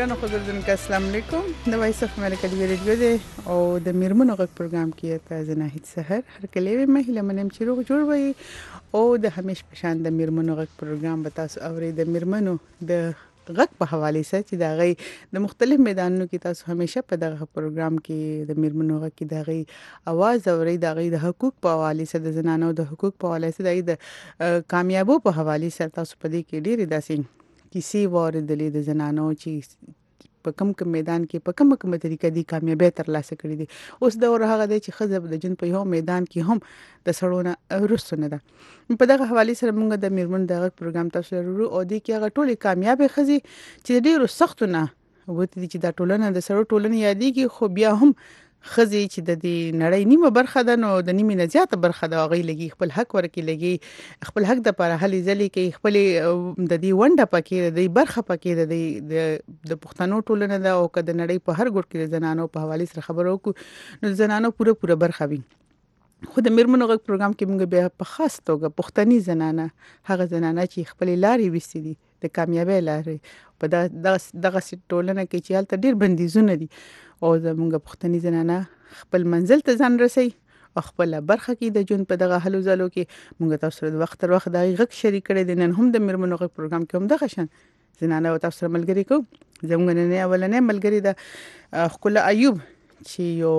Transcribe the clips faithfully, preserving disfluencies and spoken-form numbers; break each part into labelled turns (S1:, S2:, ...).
S1: ګرانو خبردونکو السلام علیکم د وایس اف امریکا دی ریډیو دی او د میرمنو غږ پروګرام کې تاسو نه هیڅ سحر هر کله وي مهله منم چې روغ جوړ وي او د همیش پشان د میرمنو غږ پروګرام به تاسو اوري د میرمنو د غږ په حواله سره چې دا غي د مختلف میدانونو کې تاسو همیشه په دغه پروګرام کې د میرمنو غږ کې دا غي आवाज اوري دا غي د حقوق په حواله سره د زنانو د حقوق په حواله سره د کامیابو په حواله سره تاسو په دې کې ډېری داسې کیسې واردلې د زنانو چې په کوم کوم میدان کې په کومه کومه طریقه دي کامیابی تر لاسه کړې دي اوس دا ورغه دی چې خزب د جن په یو میدان کې هم د سړونه رسونه ده په دغه حواله سره موږ د میرمن دغه پروګرام تاسو ورو او د کې هغه ټولې کامیابی خزي چې ډیرو سختونه وته دي چې دا ټولنه د سړو ټولنه یادېږي خو بیا هم خزي چې د دې نړۍ نیمه برخه ده نو د نیمه نه زیاته برخه ده غي لګي خپل حق ورکی لګي خپل حق د لپاره هلي ځلې کې خپل د دې ونده پکې د برخه پکې د د پښتنو ټولنه ده او کله نړۍ په هر ګوټ کې د زنانو په حواله سره خبرو کو نو زنانو پوره پوره برخه وي خو د میرمنو غږ پروګرام کې موږ بیا په خاص توګه پښتني زنانه هغه زنانه چې خپل لارې وستې دي د کامیابی لارې په دغه دغه ټولنه کې چې حالت ډیر بندیزونه دي او زموږ پښتني زنانه خپل منزل ته ځان رسي او خپل برخه کې د جون په دغه حلو زلو کې موږ تاسو سره وخت تر وخت د غږ شریک کړي دي نن هم د میرمنو غږ پروګرام کې هم دغه شان زنانه او تاسو سره ملګری کو زموږ نه اولنې ملګری د خپل ایوب چې یو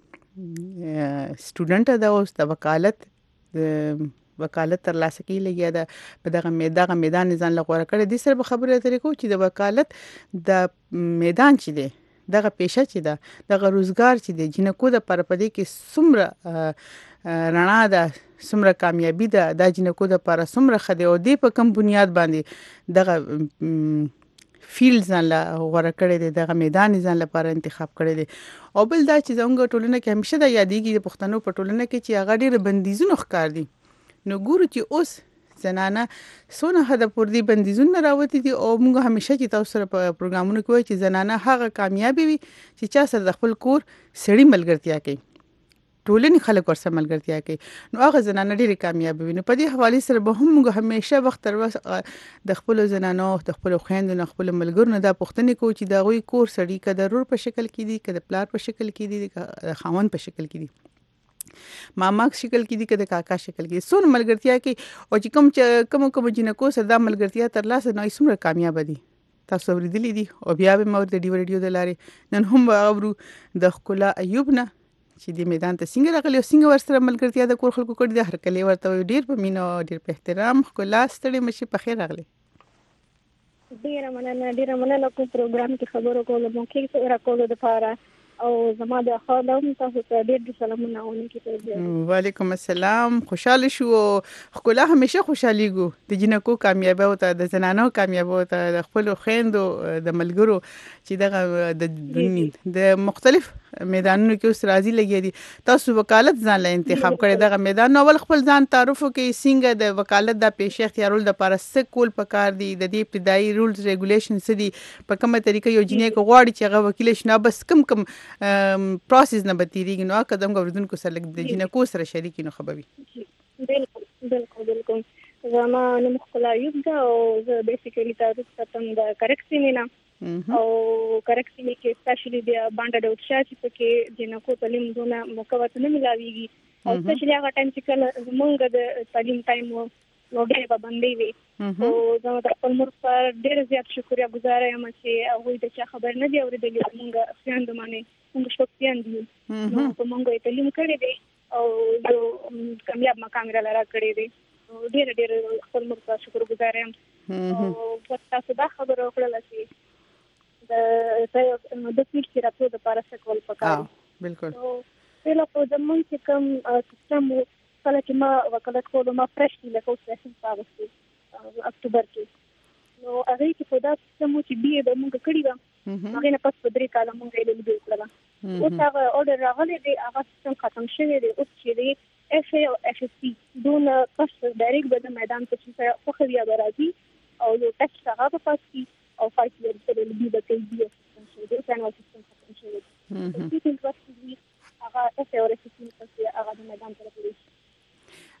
S1: سټوډنټ دا اوس د وکالت د وکالت تر لاسه کې لګیا ده په دغه میدان میدان ځان لغوره کړی دي سره خبره اترې کو چې د وکالت د میدان چې دی دغه پیشه چې ده دغه روزګار چې دی جنکو د پرپدې کې سمره رڼا ده سمره کامیابی ده د جنکو د پر سمره خدي او دی په کم بنیاد باندې دغه فیلډ ځان لا غوړه کړی دی دغه میدان ځان لپاره انتخاب کړی دی او بل دا چې زموږ ټولنه کې همیشه د یادېږي د پښتنو په ټولنه کې چې هغه ډېر بندیزونه ښکار دي نو ګورو چې اوس زنانه سونه هدا پر دې بندیزونه راوتی دي او موږ همیشه چې تاسو سره په پروګرامونو کې وایي چې زنانه هغه کامیابی وي چې چا سره د خپل کور سړی ملګرتیا کوي ټولنې خلک ورسره ملګرتیا کوي نو هغه زنانه ډېری کامیابی وي نو په دې حواله سره به هم موږ همیشه وخت تر وخت د خپل زنانو د خپل خويندو نه خپل ملګرو نه د پښتنې کو چې دا غوي کور سړی کده ضرور په شکل کې دي کده پلار په شکل کې دي د خاوند په شکل کې دي ماما شکل کې دي کده کاکا شکل کې سون ملګرتیا کې او چې کوم کوم کوم جنکو سره د ملګرتیا تر لاسه نه سمره کامیاب دي تاسو ورېدلې دي او بیا به مور د ډیو ریډیو د لارې نن هم اورو د خلا ایوب نه چې د میدان ته څنګه راغلی او څنګه ورسره ملګرتیا د کور خلکو کړی د هر کله ورته ډیر په مینه ډیر په احترام خلا ستړي مشي په خیر راغلی
S2: ډیر مننه ډیر مننه کوم پروګرام کې خبرو کولو مو کې سره کولو د پاره او زما د خالم تاسو ته ډېر سلامونه ونکړي
S1: وعلیکم السلام خوشاله شو خلا همیشه خوشاليګو د جنکو کامیابی او د زنانو کامیابی او د خپل خويندو د ملګرو چې دغه د مختلف میدانونو کې اوس راځي لګي دي تاسو وکالت ځان له انتخاب کړی دغه میدان اول خپل ځان تعارف کوي څنګه د وکالت د پیښه اختیارول د لپاره څه کول پکار دي د دې ابتدایي رولز ریګولیشن څه دي په کومه طریقه یو جنې کو غواړي چې هغه وکیل شنه بس کم کم پروسس نه بتیریږي نو قدم غوړدونکو سره د جنکو سره شریک نو خبري
S2: بالکل بالکل بالکل زما نوم خلا یوب دا او زه بیسیکلی تاسو ته د کریکټ مینا او کریکټ می کې سپیشلی د باندې د اوټشا چې کې جنکو تعلیم دونه موقعات نه ملاويږي او سپیشلی هغه ټایم چې کله موږ د تعلیم ټایم نو ډېر پابندي وي او زه د خپل مور پر ډېر زیات شکریا گزار یم چې هغه د چا خبر نه دی اورېدلې موږ څنګه باندې موږ شپږ دي نو په موږ تعلیم کړی دی او یو کامیاب مقام را لاره کړی دی ډېر ډېر خپل مور پر شکر گزار یم او تاسو دا خبره وکړه چې د د فیچر راپور د لپاره څه کول پکار
S1: بالکل
S2: نو په لکه د مونږ چې کوم سیستم کله چې ما وکالت کوم ما فرش دی لکه اوس رسم پاغستي اکتوبر کې نو هغه کې په دا سیستم چې بي د مونږ کړی و هغه نه پس په درې کال مونږ یې لیدل کړل اوس هغه اورډر راغلی دی هغه سیستم ختم شوی دی اوس چې دی اف ای او اف سی دون پس ډایرکټ به میدان ته چې خو خو بیا راځي او یو ټیسټ هغه په پاتې او فایټ یې سره لګي د کې دی سیستم دی څنګه سیستم ختم شوی دی چې څنګه هغه اف ای او اف سی هغه د میدان ته راځي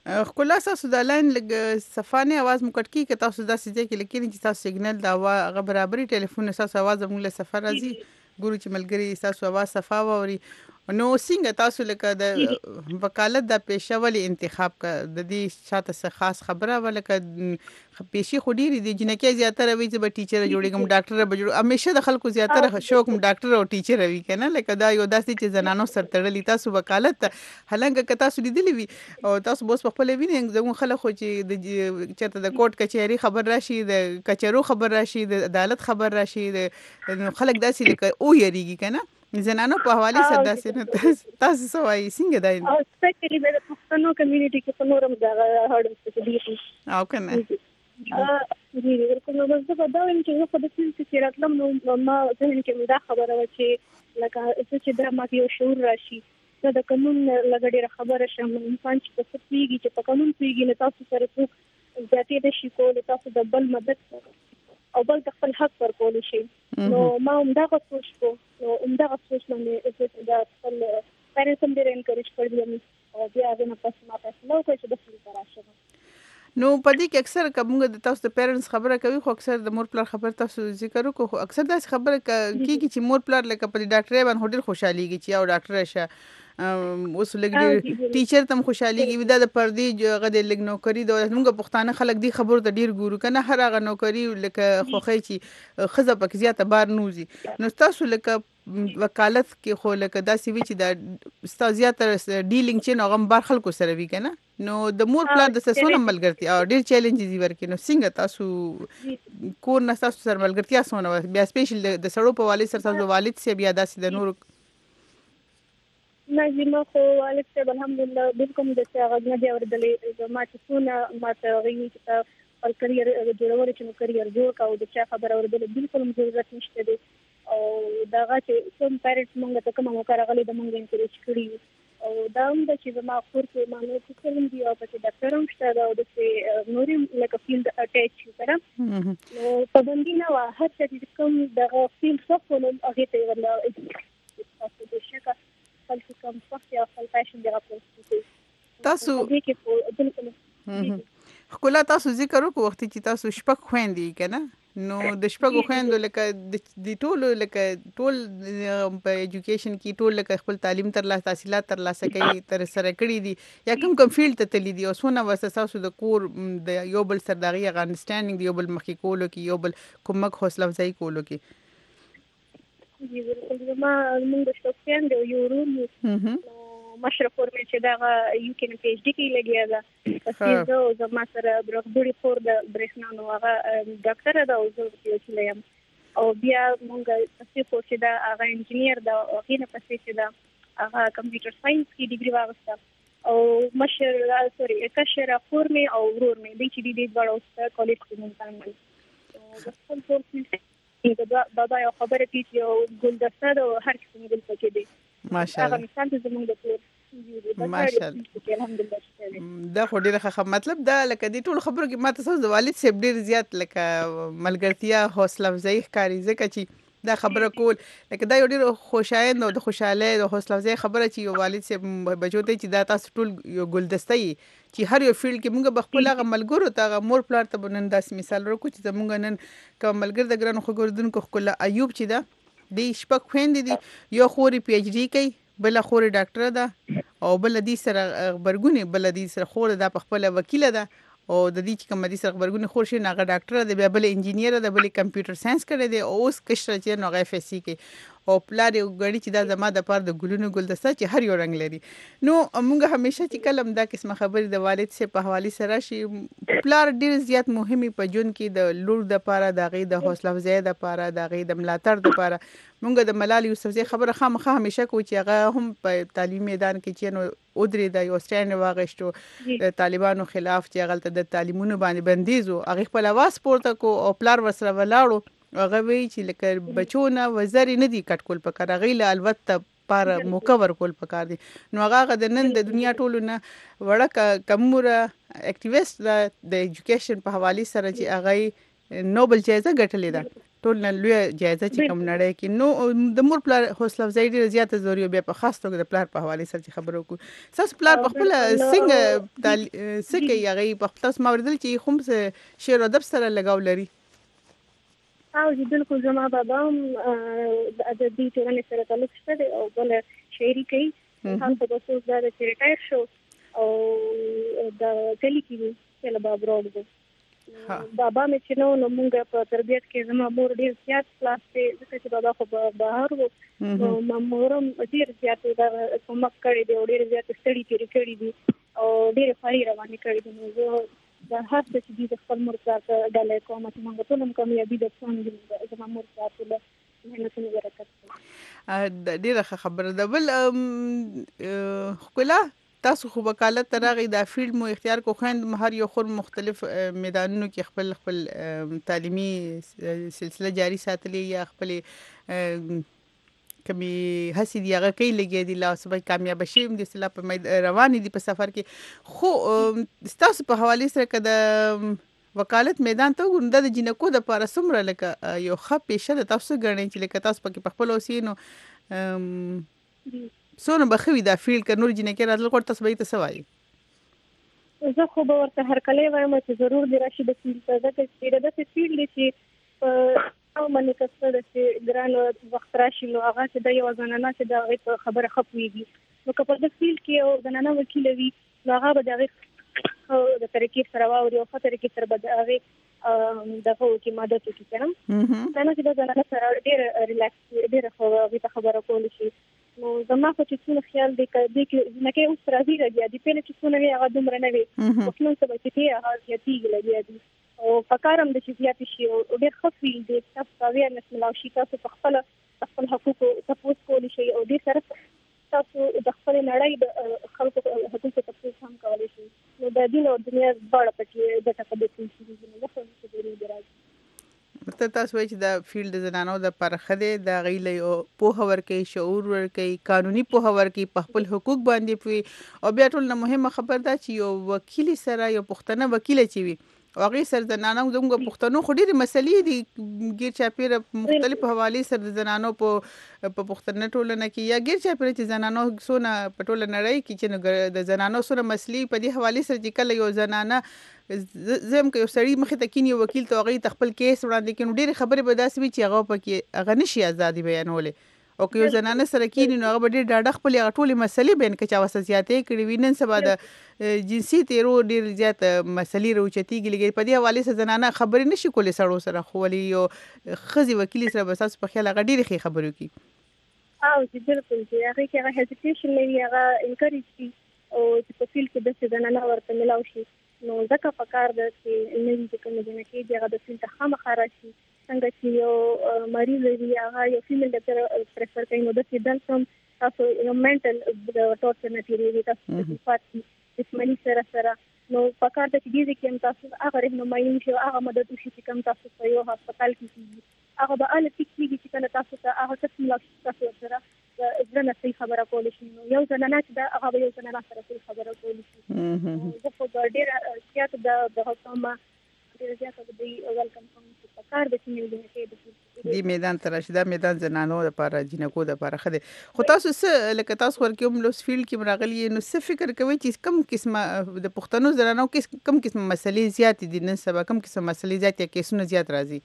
S1: ښکلا تاسو د لاین لږ صفانه आवाज مو کټ کی که تاسو داسې ځای کې لیکلی چې تاسو سیګنل دا هغه برابرۍ ټلیفون تاسو आवाज موږ له سفر راځي ګورو چې ملګری تاسو आवाज صفا ووري نو څنګه تاسو لکه د وکالت د پیشه ولې انتخاب کا د دې شاته څه خاص خبره ولکه پیشي خو ډیری دي جنکه زیاتره وي چې به ټیچر جوړیږم ډاکټر به جوړ همیشه د خلکو زیاتره شوق ډاکټر او ټیچر وي کنه لکه دا یو داسې چې زنانو سر تړلې تاسو وکالت هلنګ که تاسو لیدلی وي او تاسو بوس په خپل ویني زموږ خلک خو چې د چرته د کوټ کچهری خبر راشي د کچرو خبر راشي د عدالت خبر راشي د خلک داسې لکه او یریږي کنه زنانو په حواله سره داسې نه تاسو سوای څنګه دای
S2: او سپیشلی د پښتنو کمیونټي کې په نورم دا هړم څه دي
S1: او کنه
S2: ا دې ورکو نو زه په دا ویم چې په دې کې چې راتلم نو ما ځین کې دا خبره و چې لکه چې دا ما یو شعور راشي دا د قانون لګړې خبره شم انسان چې په پیږي چې په قانون پیږي نه تاسو سره څوک ذاتي د شي کول تاسو د بل مدد او بل خپل حق پر کول شي نو ما هم دا سوچ کو نو هم دا سوچ باندې چې دا خپل پیرنټس ډېر انکریج کړل او بیا غواړم پس ما فیصله وکړم چې د څه راشم
S1: نو پدې کې اکثر کومه د تاسو د پیرنټس خبره کوي خو اکثر د مور پلار خبر تاسو ذکر وکړو خو اکثر دا خبره کیږي چې مور پلار لکه په ډاکټر باندې هډر خوشاليږي چې او ډاکټر شه اوس لګي ټیچر تم خوشاليږي دا د پردي غد لګ نوکری د موږ پښتانه خلک دی خبر د ډیر ګورو کنه هر هغه نوکری لکه خوخی چې خزه پک زیاته بار نوزي نو تاسو لکه وکالت کې خو لکه داسې وی چې د استاد زیاتره ډیلینګ چې نو غم بار خلکو سره وی کنه نو د مور پلار د سسونه ملګرتي او ډیر چیلنجز ورکې نو څنګه تاسو کور نه تاسو سره ملګرتیا سونه بیا سپیشل د سړو په والي سره تاسو والد سي بیا داسې د نور
S2: نظیمه خو والد صاحب الحمدلله بالکل د څنګه نه دی اوردلې ما چې څونه ما ته غوښتي چې خپل کرییر جوړول چې نو کرییر جوړ کاوه د چا خبر اوردلې بالکل ضرورت نشته دی او دا چې کوم پیرنټس مونږ ته کوم موقع راغلي د مونږ انکریج کړی او دا هم د چې ما خور کې مانو چې کوم دی او چې ډاکټر هم شته او د نوري لکه فیلډ اٹیچ کړم نو په باندې نو هر چې کوم د فیلډ څخه نو هغه ته ولا تاسو د شکه خپل کوم څه یا خپل پېښې دی راپورته
S1: تاسو
S2: دې کې په بالکل
S1: خپل تاسو ذکر وکړو وخت چې تاسو شپږ خويندې کنه نو د شپږ خويندو لکه د ټول لکه ټول په ایجوکیشن کې ټول لکه خپل تعلیم تر لاسه تحصیلات تر لاسه کوي تر سره کړی دي یا کوم کوم فیلډ ته تللی دي او څونه واسه تاسو د کور د یو بل سرداغي غا انډرستانډینګ دی یو بل مخې کولو کې یو بل کومک حوصله افزایی کولو کې
S2: جی بالکل ما موږ شپږ دی یو ورو مشرف ورمه چې دا یو کې پی ایچ ډی کې لګیا ده چې زه زما سره برخډوري فور د برېښنا نو هغه ډاکټر دا او زه چې لیم او بیا مونږ تاسو خو چې دا هغه انجینیر دا او هینه پسې چې دا هغه کمپیوټر ساينس کې ډیګري واغسته او مشر سوري کشر فورمه او ورور مې د چې دې ډېر اوسه کالج کې مونږ او د خپل ټول دا دا یو خبره کې یو ګلدسته او هر څه ګل پکې دي
S1: ماشاءالله
S2: هغه مثال ته زموږ د ټول
S1: ماشاءالله الحمدلله دا خو ډیره ښه مطلب دا لکه دې ټول خبرو کې ما تاسو د والد صاحب ډیر زیات لکه ملګرتیا حوصله افزایی ښکاری ځکه چې دا خبره کول لکه دا یو ډیر خوشاینده او د خوشاله او حوصله افزایی خبره چې یو والد صاحب بچو ته چې دا تاسو ټول یو ګلدسته چې هر یو فیلډ کې موږ بخپل هغه ملګرو ته مور پلار ته نن داس مثال ورکو چې زموږ نن کوم ملګر د ګرانو خو ګردونکو خپل ایوب چې دا د شپږ خويندې دي یو خوري پی ایچ ډی کوي بل خوري ډاکټر ده او بل دې سره خبرګونی بل دې سره خور ده په خپل وکیل ده او د دې چې کوم دې سره خبرګونی خور شي ناغه ډاکټر ده بیا بل انجینیر ده بل کمپیوټر ساينس کړی دی او اوس کشر چې نو غي فیسي کې او پلار یو غړي چې دا زما د پاره د ګلونو ګلدسته چې هر یو رنگ لري نو موږ همیشه چې کلم دا قسمه خبرې د والد سره په حواله سره شي پلار ډیر زیات مهمي په جون کې د لور د پاره د غي د حوصله افزایی د پاره د غي د ملاتړ د پاره موږ د ملال یوسفزئی خبره خامخه همیشه کو چې هغه هم په تعلیم میدان کې چې نو اودري د یو سټاند واغښتو د طالبانو خلاف چې غلطه د تعلیمونو باندې بندیزو هغه خپل आवाज پورته کو او پلار وسره ولاړو هغه وی چې لکه بچونه وزري نه دي کټ کول پکار غیله البته پر موکور کول پکار دي نو هغه د نن د دنیا ټولو نه وړه کموره اکټیویست د ایجوکیشن په حواله سره چې هغه نوبل جایزه ګټلې ده ټول نه لوی جایزه چې کوم نړۍ کې نو د مور پلار حوصله افزایي ډېره زیاته ضروري بیا په خاص توګه د پلار په حواله سره چې خبرو وکړو تاسو پلار په خپل څنګه څه کوي هغه په خپل تاسو موردل چې کوم څه شعر او ادب سره لګاو لري
S2: او چې بالکل زما بابا هم د ادبي ټولنې سره تعلق شته او بل شاعري کوي هم په تاسو دا چې ریټایر شو او د کلی کې چې بابا راوړو بابا مې چې نو نو موږ په تربيت کې زما مور ډیر زیات کلاس ته ځکه چې بابا خو بهر وو نو مامورم ډیر زیات دا کومک کړی دی ډیر زیات ستړي تیری کړی دي او ډیر خاري روانه کړی دي نو زه د هر څه چې د خپل مور سره ډالې کوم چې موږ ټول هم کامیابی د څنګه زما مور سره له مهنتونو برکت
S1: ډیره خبره ده بل خپل تاسو خو وکالت ترغی دا فیلډ مو اختیار کو خوند هر یو خور مختلف میدانونو کې خپل خپل تعلیمي سلسله جاری ساتلې یا خپل کمی هسي دی هغه کې لګي دي لا سبا کامیاب شي د اصطلاح په روان دي په سفر کې خو تاسو په حواله سره کده وکالت میدان ته ګونده د جنکو د پاره سمره لکه یو خپ پیشه د تاسو غړنې چې لکه تاسو پکې په خپل اوسینو سونه بخوي دا فیل ک نور جنکه راتل کوټ تاسو به تاسو وایي
S2: زه خو به ورته هر کله وایم چې ضرور دی راشي د فیل ته دا چې د فیل چې او منې کسه د ګران وخت راشي نو هغه چې د یو ځنانه چې د خبره خپويږي نو که په د فیل کې او ځنانه وکیل وي نو هغه به د د طریقې سره واوري او په طریقې سره به هغه دغه کې مدد وکړي کنه دا نه چې د ځنانه سره ډېر ریلیکس ډېر خو خبره کول شي نو زما خو چې څونه خیال دی کې نه کې اوس راځي راځي د پېل چې څونه وی هغه دومره نه وي او څنګه څه به چې هغه زیاتېږي لګي او فکرم د چې زیات شي او ډېر خفي دي تاسو کاوی نه سملاو شي تاسو په خپل خپل حقوق تاسو کول شي او ډېر سره تاسو د خپل نړۍ د خلکو حقوق تاسو هم کولای شي نو د دین او دنیا بڑا پکې د تقدس شي نه څه څه دی راځي
S1: ته تاسو وایي چې د فیلډ د زنانو د پرخده د غیلې او په هور کې شعور ور کوي قانوني په هور کې په خپل حقوق باندې پوي او بیا ټول مهمه خبر ده چې یو وکیل سره یو پښتنه وکیل چي وي او غي سر زنانو دغه پښتنو خو ډېری مسلې دي غیر چاپیره مختلف حواله سر زنانو په په پښتنه ټولنه کې یا غیر چاپیره چې زنانو سونه په ټوله نړۍ کې چې د زنانو سره مسلې په دې حواله سره چې کله یو زنانه زم کې یو سړی مخې ته کینی وکیل ته غي خپل کیس وړاندې کینو ډېری خبره به داسې وي چې هغه پکې هغه نشي ازادي بیانولې او که یو زنانه سره کینی نو هغه ډېر ډاډه خپل هغه ټولې مسلې بین کې چا وساسياتې کړې وینن سبا د جنسي تیرو ډېر زیات مسلې روچتيږي لګي په دې حواله سره زنانه خبرې نشي کولې سړو سره خو ولې یو خزي وکیل سره بس تاسو په خیال هغه ډېر خبرو کی
S2: او چې بالکل چې هغه کې هغه هیزیټیشن لري هغه انکریج کی او چې په فیل کې د زنانه ورته ملاوي شي نو ځکه پکار ده چې نوی چې کوم ځای کې هغه د فیل ته خامخا راشي څنګه چې یو مریض دی هغه یو فیمیل ډاکټر پریفر کوي نو د دې دلته تاسو یو منټل ټورچر نه تیریږي تاسو پاتې جسماني سره سره نو پکار ده چې دې کې هم تاسو هغه رهنمایي شي هغه مدد وشي چې کوم تاسو په یو هسپتال کې کیږي هغه به ال فکرېږي چې کله تاسو ته هغه څه ملاتړ تاسو سره ځنه صحیح خبره کول شي نو یو ځنه نه دا هغه یو ځنه سره صحیح خبره کول شي زه په ډېر سیاست د د حکومت ډېر زیات دی ویلکم کوم چې پکار د چې موږ کې
S1: د میدان تراشي دا میدان زنانو لپاره جنکو لپاره خده خو تاسو څه لکه تاسو ورکوم لوس فیلډ کې مراغلی نو څه فکر کوي چې کم قسمه د پښتنو زنانو کې کم قسمه مسلې زیات دي نن سبا کم قسمه مسلې زیات یا کیسونه زیات راځي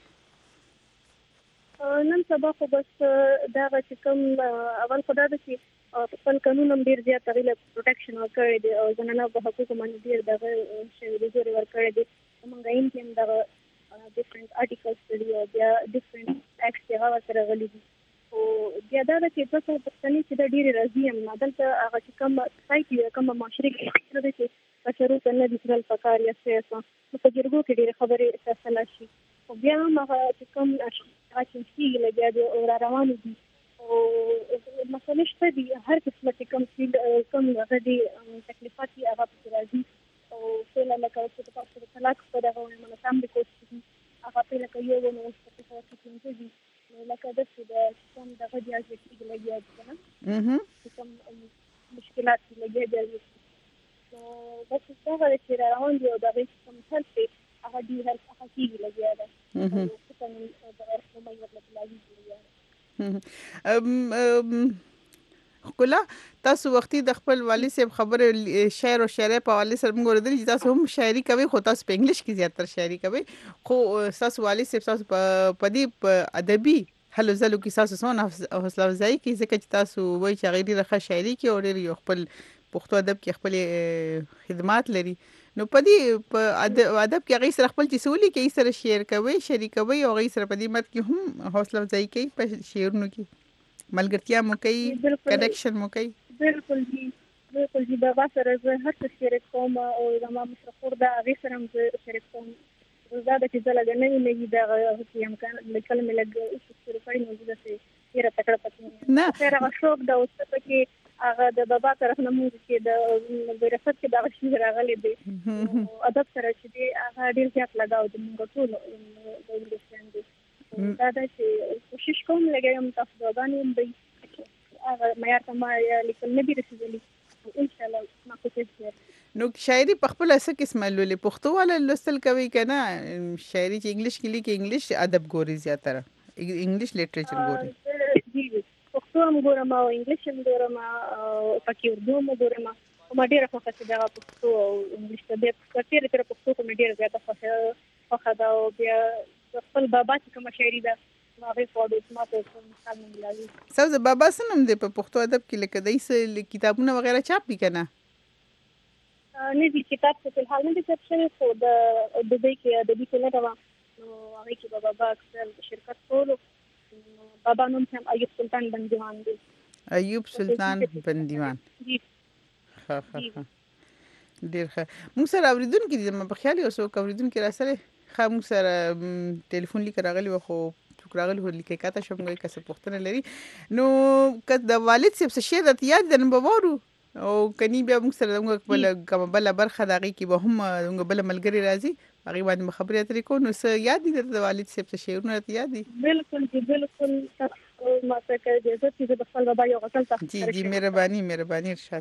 S2: نن سبا خو بس دا چې کوم اول خدای د چې خپل قانون هم ډیر زیات غیله پروټیکشن ورکړي دي او زنانه په حقوقو باندې ډیر دغه شی د زوري ورکړي دي موږ یې هم دغه ډیفرنٹ آرټیکلز دي او بیا ډیفرنٹ اکټس هغه سره غلي دي او بیا دا چې تاسو په څنګه چې د ډیر راځي هم عدالت هغه چې کوم سایټ کوم معاشري کې د چې بشرو څنګه د خپل فکر یا سیاست په تجربه کې ډیر خبرې تاسو لاشي او بیا هغه چې کوم چې چې لګیا دي او را روان دي او مثلا شته دي هر قسمه چې کوم چې کوم غدي تکلیفات هغه په راځي او څه لکه چې تاسو د طلاق په دغه ونه سم دي کوشش هغه په لکه یو نو څه څه چې دي لکه د څه د کوم دغه دی چې لګیا دي نه کوم مشکلات لګیا دي نو بس څنګه چې روان دي او دغه کوم څه هغه ډیر هیلپ هغه کیږي لګیا ده څه نن د رسمي مطلب لګي لګیا
S1: خلا تاسو وختي د خپل والي صاحب خبره شعر او شاعري په والي سره موږ ورته چې تاسو هم شاعري کوي خو تاسو په انګلیش کې زیاتره شاعري کوي خو تاسو والي صاحب تاسو په دې ادبي هلو زلو کې تاسو سونه حوصله افزایی کې ځکه چې تاسو وایي چې غیري رخه شاعري کې او لري خپل پښتو ادب کې خپل خدمات لري نو په دې په ادب کې غي سره خپل چې سولي کې سره شعر کوي شریکوي او غي سره په دې مت کې هم حوصله افزایی کوي په شعرونو کې ملګرتیا مو کوي کنیکشن مو کوي
S2: بالکل جی بالکل جی بابا سره زه هر څه شریک کوم او زما مشرفور دا غي سره هم شریک کوم زیاده چې زله نه نه دا چې امکان لیکل مې لګ او شروع کړی نو دا چې ډیره تکړه پاتې نه هغه شوق دا اوس په کې هغه د بابا طرف نه موږ چې د ورثت کې دا شی راغلی دی ادب سره چې دی هغه ډیر زیات لګاو د موږ ټول د انګلیسي دا د چې کوشش کوم لګم تاسو دا باندې دی هغه معیار ته ما لیکل نه دي رسیدلی ان شاء الله ما کوشش وکړم
S1: نو شاعري په خپل څه قسمه لولې پښتو ولا لوستل کوي کنه شاعري چې انګلیش کې لیکي انګلیش ادب ګوري زیاتره انګلیش لټریچر ګوري
S2: جی پښتو هم ګورم او انګلیش هم ګورم او پکې اردو هم ګورم او ما ډیره خوښه چې دا پښتو او انګلیش ته د کثیر تر پښتو کوم ډیره زیاته خوښه خوښه دا او بیا خپل بابا چې کوم شاعري ده هغه په دې سماته کوم مثال نه ملایي
S1: سبز بابا سنم دې په پښتو ادب کې لیکل دي څه کتابونه وغیرہ چاپ دي کنه
S2: نه دي کتاب څه په حال نه دي چاپ شوی خو د دبي کې د دې کې نه دا نو هغه کې بابا اکثر شرکت ټول بابا نوم هم ایوب سلطان بندیوان دی
S1: ایوب سلطان بندیوان
S2: جی
S1: ها ها ډیر ښه موږ سره اوریدونکو دي ما په خیال یو څو اوریدونکو را سره خا موږ سره ټلیفون لیک راغلی خو راغلی هو لیکه کاته شوم غوي کس پښتنه لري نو که د والد صاحب څه شی د یاد د نبوورو او کني بیا موږ سره موږ بل کوم بل برخه دغه کې به هم موږ بل ملګری راځي هغه باندې خبرې اترې کو نو څه یاد دي د والد صاحب څه شیونه یاد دي
S2: بالکل جی بالکل ما څه کوي د دې د خپل بابا یو غسل تاسو
S1: جی جی مهرباني مهرباني ارشاد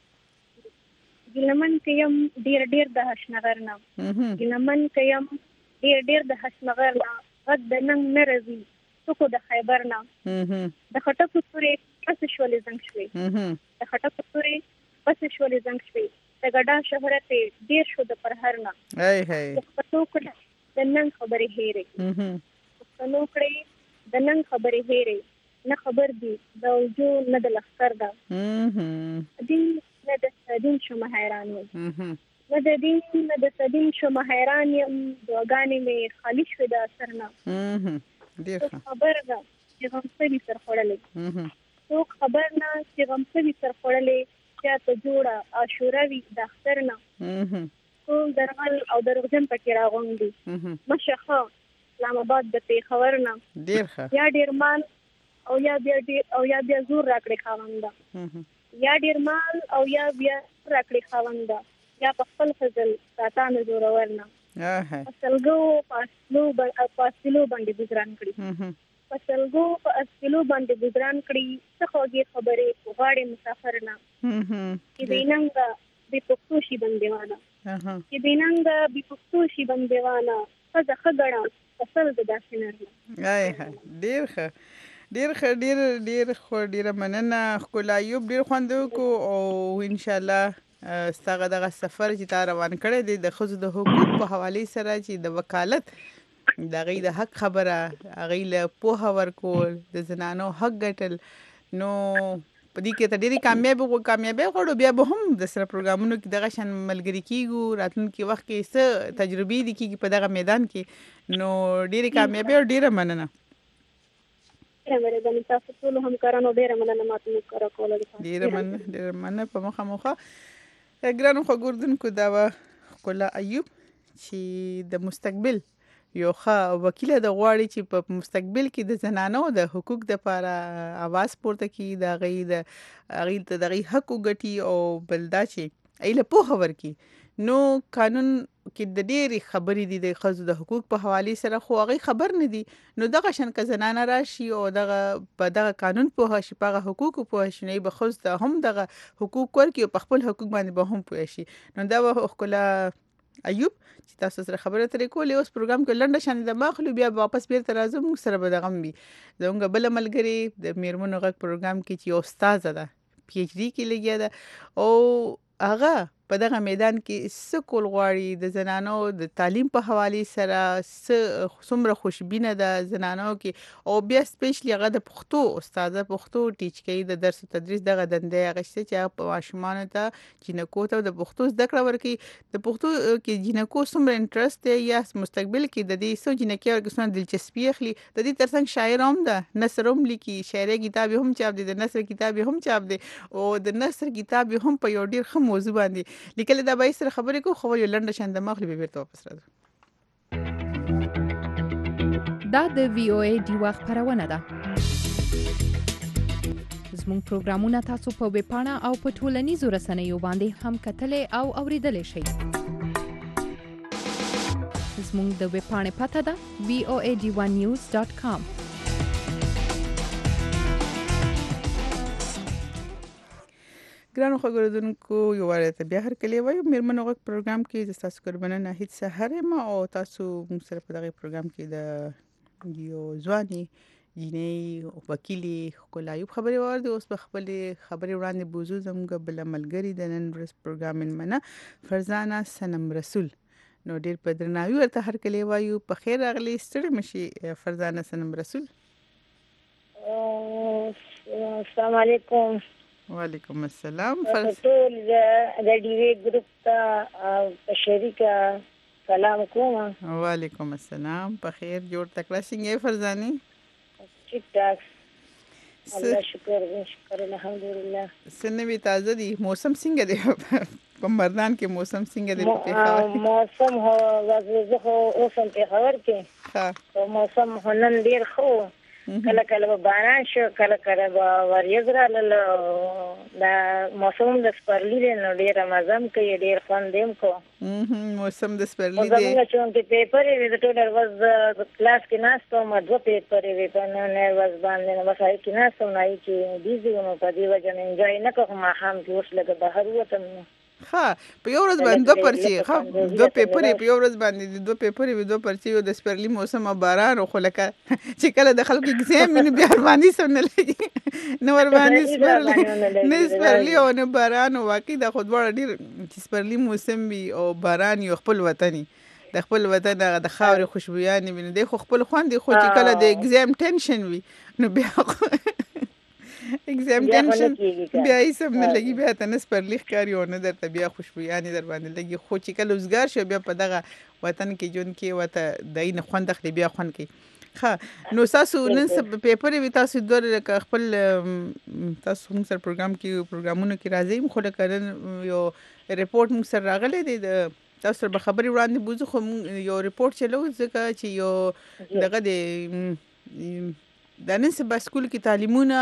S2: ګلمن کيم ډیر ډیر د حشنغر نه ګلمن کيم ډیر ډیر د حشنغر نه غد د نن مرزي څوک د خیبر نه د خټکو سوري پس شولې زنګ شوي د خټکو سوري پس شولې زنګ شوي د ګډا شهرت ډیر شو د پرهر نه
S1: هاي هاي
S2: پتو کړه د نن خبرې هېره پتو کړه د نن خبرې هېره نه خبر دي د وجو نه د لخر ده دین نه د دین شو حیران و نه د دین نه د دین شو حیران یم دعاګانې مې خالی شو د اثر نه
S1: ډیر
S2: خبر ده چې غم سړي سر خړلې څوک خبر نه چې غم سړي سر خړلې چې ته جوړه عاشوروي د اختر نه کوم درغل او دروغجن پکې راغونډي مشخه اسلام آباد د پیښور نه
S1: ډیر ښه
S2: یا ډیر مال او یا بیا ډیر او یا بیا زور راکړي خاونده یا ډیر مال او یا بیا راکړي خاونده یا په خپل فضل ساتانه زور ورنه اصلګو پاسلو پاسلو باندې ګزاران کړی اصلګو په اصلو باندې ګزاران کړی څه خوږی خبره غواړي مسافر نه چې دیننګ به پښتو شي بندیوانه چې دیننګ به پښتو شي بندیوانه څه خګړه اصل د داسنه
S1: هاي ډیر ښه ډیر ښه ډیر ډیر خو ډیر مننه خپل ایوب ډیر خوندو کو او ان شاء الله ستغه دغه سفر چې تا روان کړی دی د خزو د حقوق په حواله سره چې د وکالت د غي د حق خبره غي له په ورکول د زنانو حق ګټل نو په دې کې ته ډېری کامیاب او کامیاب غوړو بیا به هم د سره پروګرامونو کې دغه شان ملګری کیګو راتلونکي وخت کې څه تجربې دي کیږي په دغه میدان کې نو ډېری کامیاب او ډېره مننه
S2: ډېره مننه تاسو ټول هم کارانو ډېره مننه ماته مو کار کول
S1: ډېره مننه ډېره مننه په مخه مخه ګرانو خبردونکو دا خپل ایوب چې د مستقبل یو ښه وکیل د غواړي چې په مستقبل کې د زنانو د حقوق د لپاره आवाज پورته کړي د غي د غي د غي حق وګټي او بلدا چې ایله په خبر کې نو قانون کې د ډېری خبرې دي د خزو د حقوق په حواله سره خو هغه خبر نه دي نو دغه شن ک زنانه راشي او دغه په دغه قانون په هشي په حقوق په هشي نه به خزو هم دغه حقوق ورکي او په خپل حقوق باندې به هم پوي شي نو دا خپل ایوب چې تاسو سره خبره ترې کولې اوس پروګرام کې لنډه شان د ماخلو بیا واپس بیرته راځو موږ سره به دغه وي زموږ بل ملګری د میرمنو غږ پروګرام کې چې استاد ده پی ایچ ډي کې لګیا ده او هغه په دغه میدان کې څه کول غواړي د زنانو د تعلیم په حواله سره څه څومره خوشبینه ده زنانو کې او بیا سپیشلی هغه د پښتو استاد پښتو ټیچ کوي د درس او تدریس دغه دندې هغه چې چې په ماشومان ته جنکو ته د پښتو زده کړه ورکړي د پښتو کې جنکو څومره انټرست دی یا مستقبل کې د دې سو جنکي او څومره دلچسپي اخلي د دې ترڅنګ شاعر هم ده نثر هم لیکي شاعري کتاب هم چاپ دي د نثر کتاب هم چاپ دي او د نثر کتاب هم په یو ډیر ښه موضوع باندې لیکل دا به سره خبرې کو خو یو لنډه شان د مخلي به بیرته واپس راځو
S3: دا د وی او ای ډیوا خبرونه ده زموږ پروګرامونه تاسو په ویب پاڼه او په ټولنیزو رسنیو باندې هم کتلې او اوریدلې شئ زموږ د ویب پاڼې پته ده وی او ای ډی ون نیوز ډاټ کام
S1: ګرانو خبردونکو یو واره بیا هر کلی وای میرمنو غږ پروګرام کې د تاسو قربانه ناهید سحر ما او تاسو موږ سره په دغه پروګرام کې د یو ځواني جنې وکیلي خلایوب خبري ورده اوس په خپل خبري وړاندې بوزو زموږ بل ملګری د نن ورځ پروګرام مننه فرزانه سنم رسول نو ډیر په درناوي ورته هر کلی وایو په خیر راغلی ستړي مشي فرزانه سنم رسول
S4: السلام علیکم
S1: وعلیکم السلام
S4: ټول د ډیوی ګروپ ته شریکه سلام کوم
S1: وعلیکم السلام په خیر جوړ تکړه څنګه فرزانه
S4: ٹھیک ٹھاک الله شکر شکر الحمدلله
S1: سنوي تازه دي موسم څنګه دی په مردان کې موسم څنګه دی په
S4: خبر موسم هو وځه هو اوسم په خبر کې
S1: ها
S4: موسم هنن ډیر خو کله کله باران شو کله کله وریځ راغله دا موسم د سپرلی نو ډیر مزم کوي ډیر خوندم کو
S1: موسم د سپرلی دی
S4: زموږ چې په پیپر وی د ټولر وز کلاس کې ناستو ما دوه پیپر وی په نن ورځ باندې نو وسای کې ناستو نه چې بيزي نو په دې وجه نه انجوای نه کوم ما هم چې اوس لګه بهر وته
S1: ها په یو ورځ باندې دوه پرچی ها دوه پیپرې په یو ورځ باندې دوه پیپرې و دوه پرچی او د سپرلی موسم باران او خلک چې کله د خلکو ایگزام نه بیا باندې سم نه لګي نو ور باندې سپرلی نه سپرلی او نه باران او واقعي د خودوړ ډیر چې سپرلی موسم وي او باران یو خپل وطني د خپل وطن د خاورې خوشبويانې ویني د خپل خوندې خو چې کله د ایگزام ټینشن وي نو بیا ایگزام ټینشن بیا یې سم نه لګي بیا ته نس پر لیک کاری او نه درته بیا خوشبويانې در باندې لګي خو چې کله وزګار شو بیا په دغه وطن کې جون کې وته داینه خوند اخلي بیا خوند کې ها نو تاسو نن پیپر وی تاسو دوه خپل تاسو هم سره پروګرام کې پروګرامونو کې راځي خو لکه یو ریپورت موږ سره راغلی دی تاسو به خبري وړاندې بوزو خو یو ریپورت چلو ځکه چې یو دغه د د نن سبا سکول کې تعلیمونه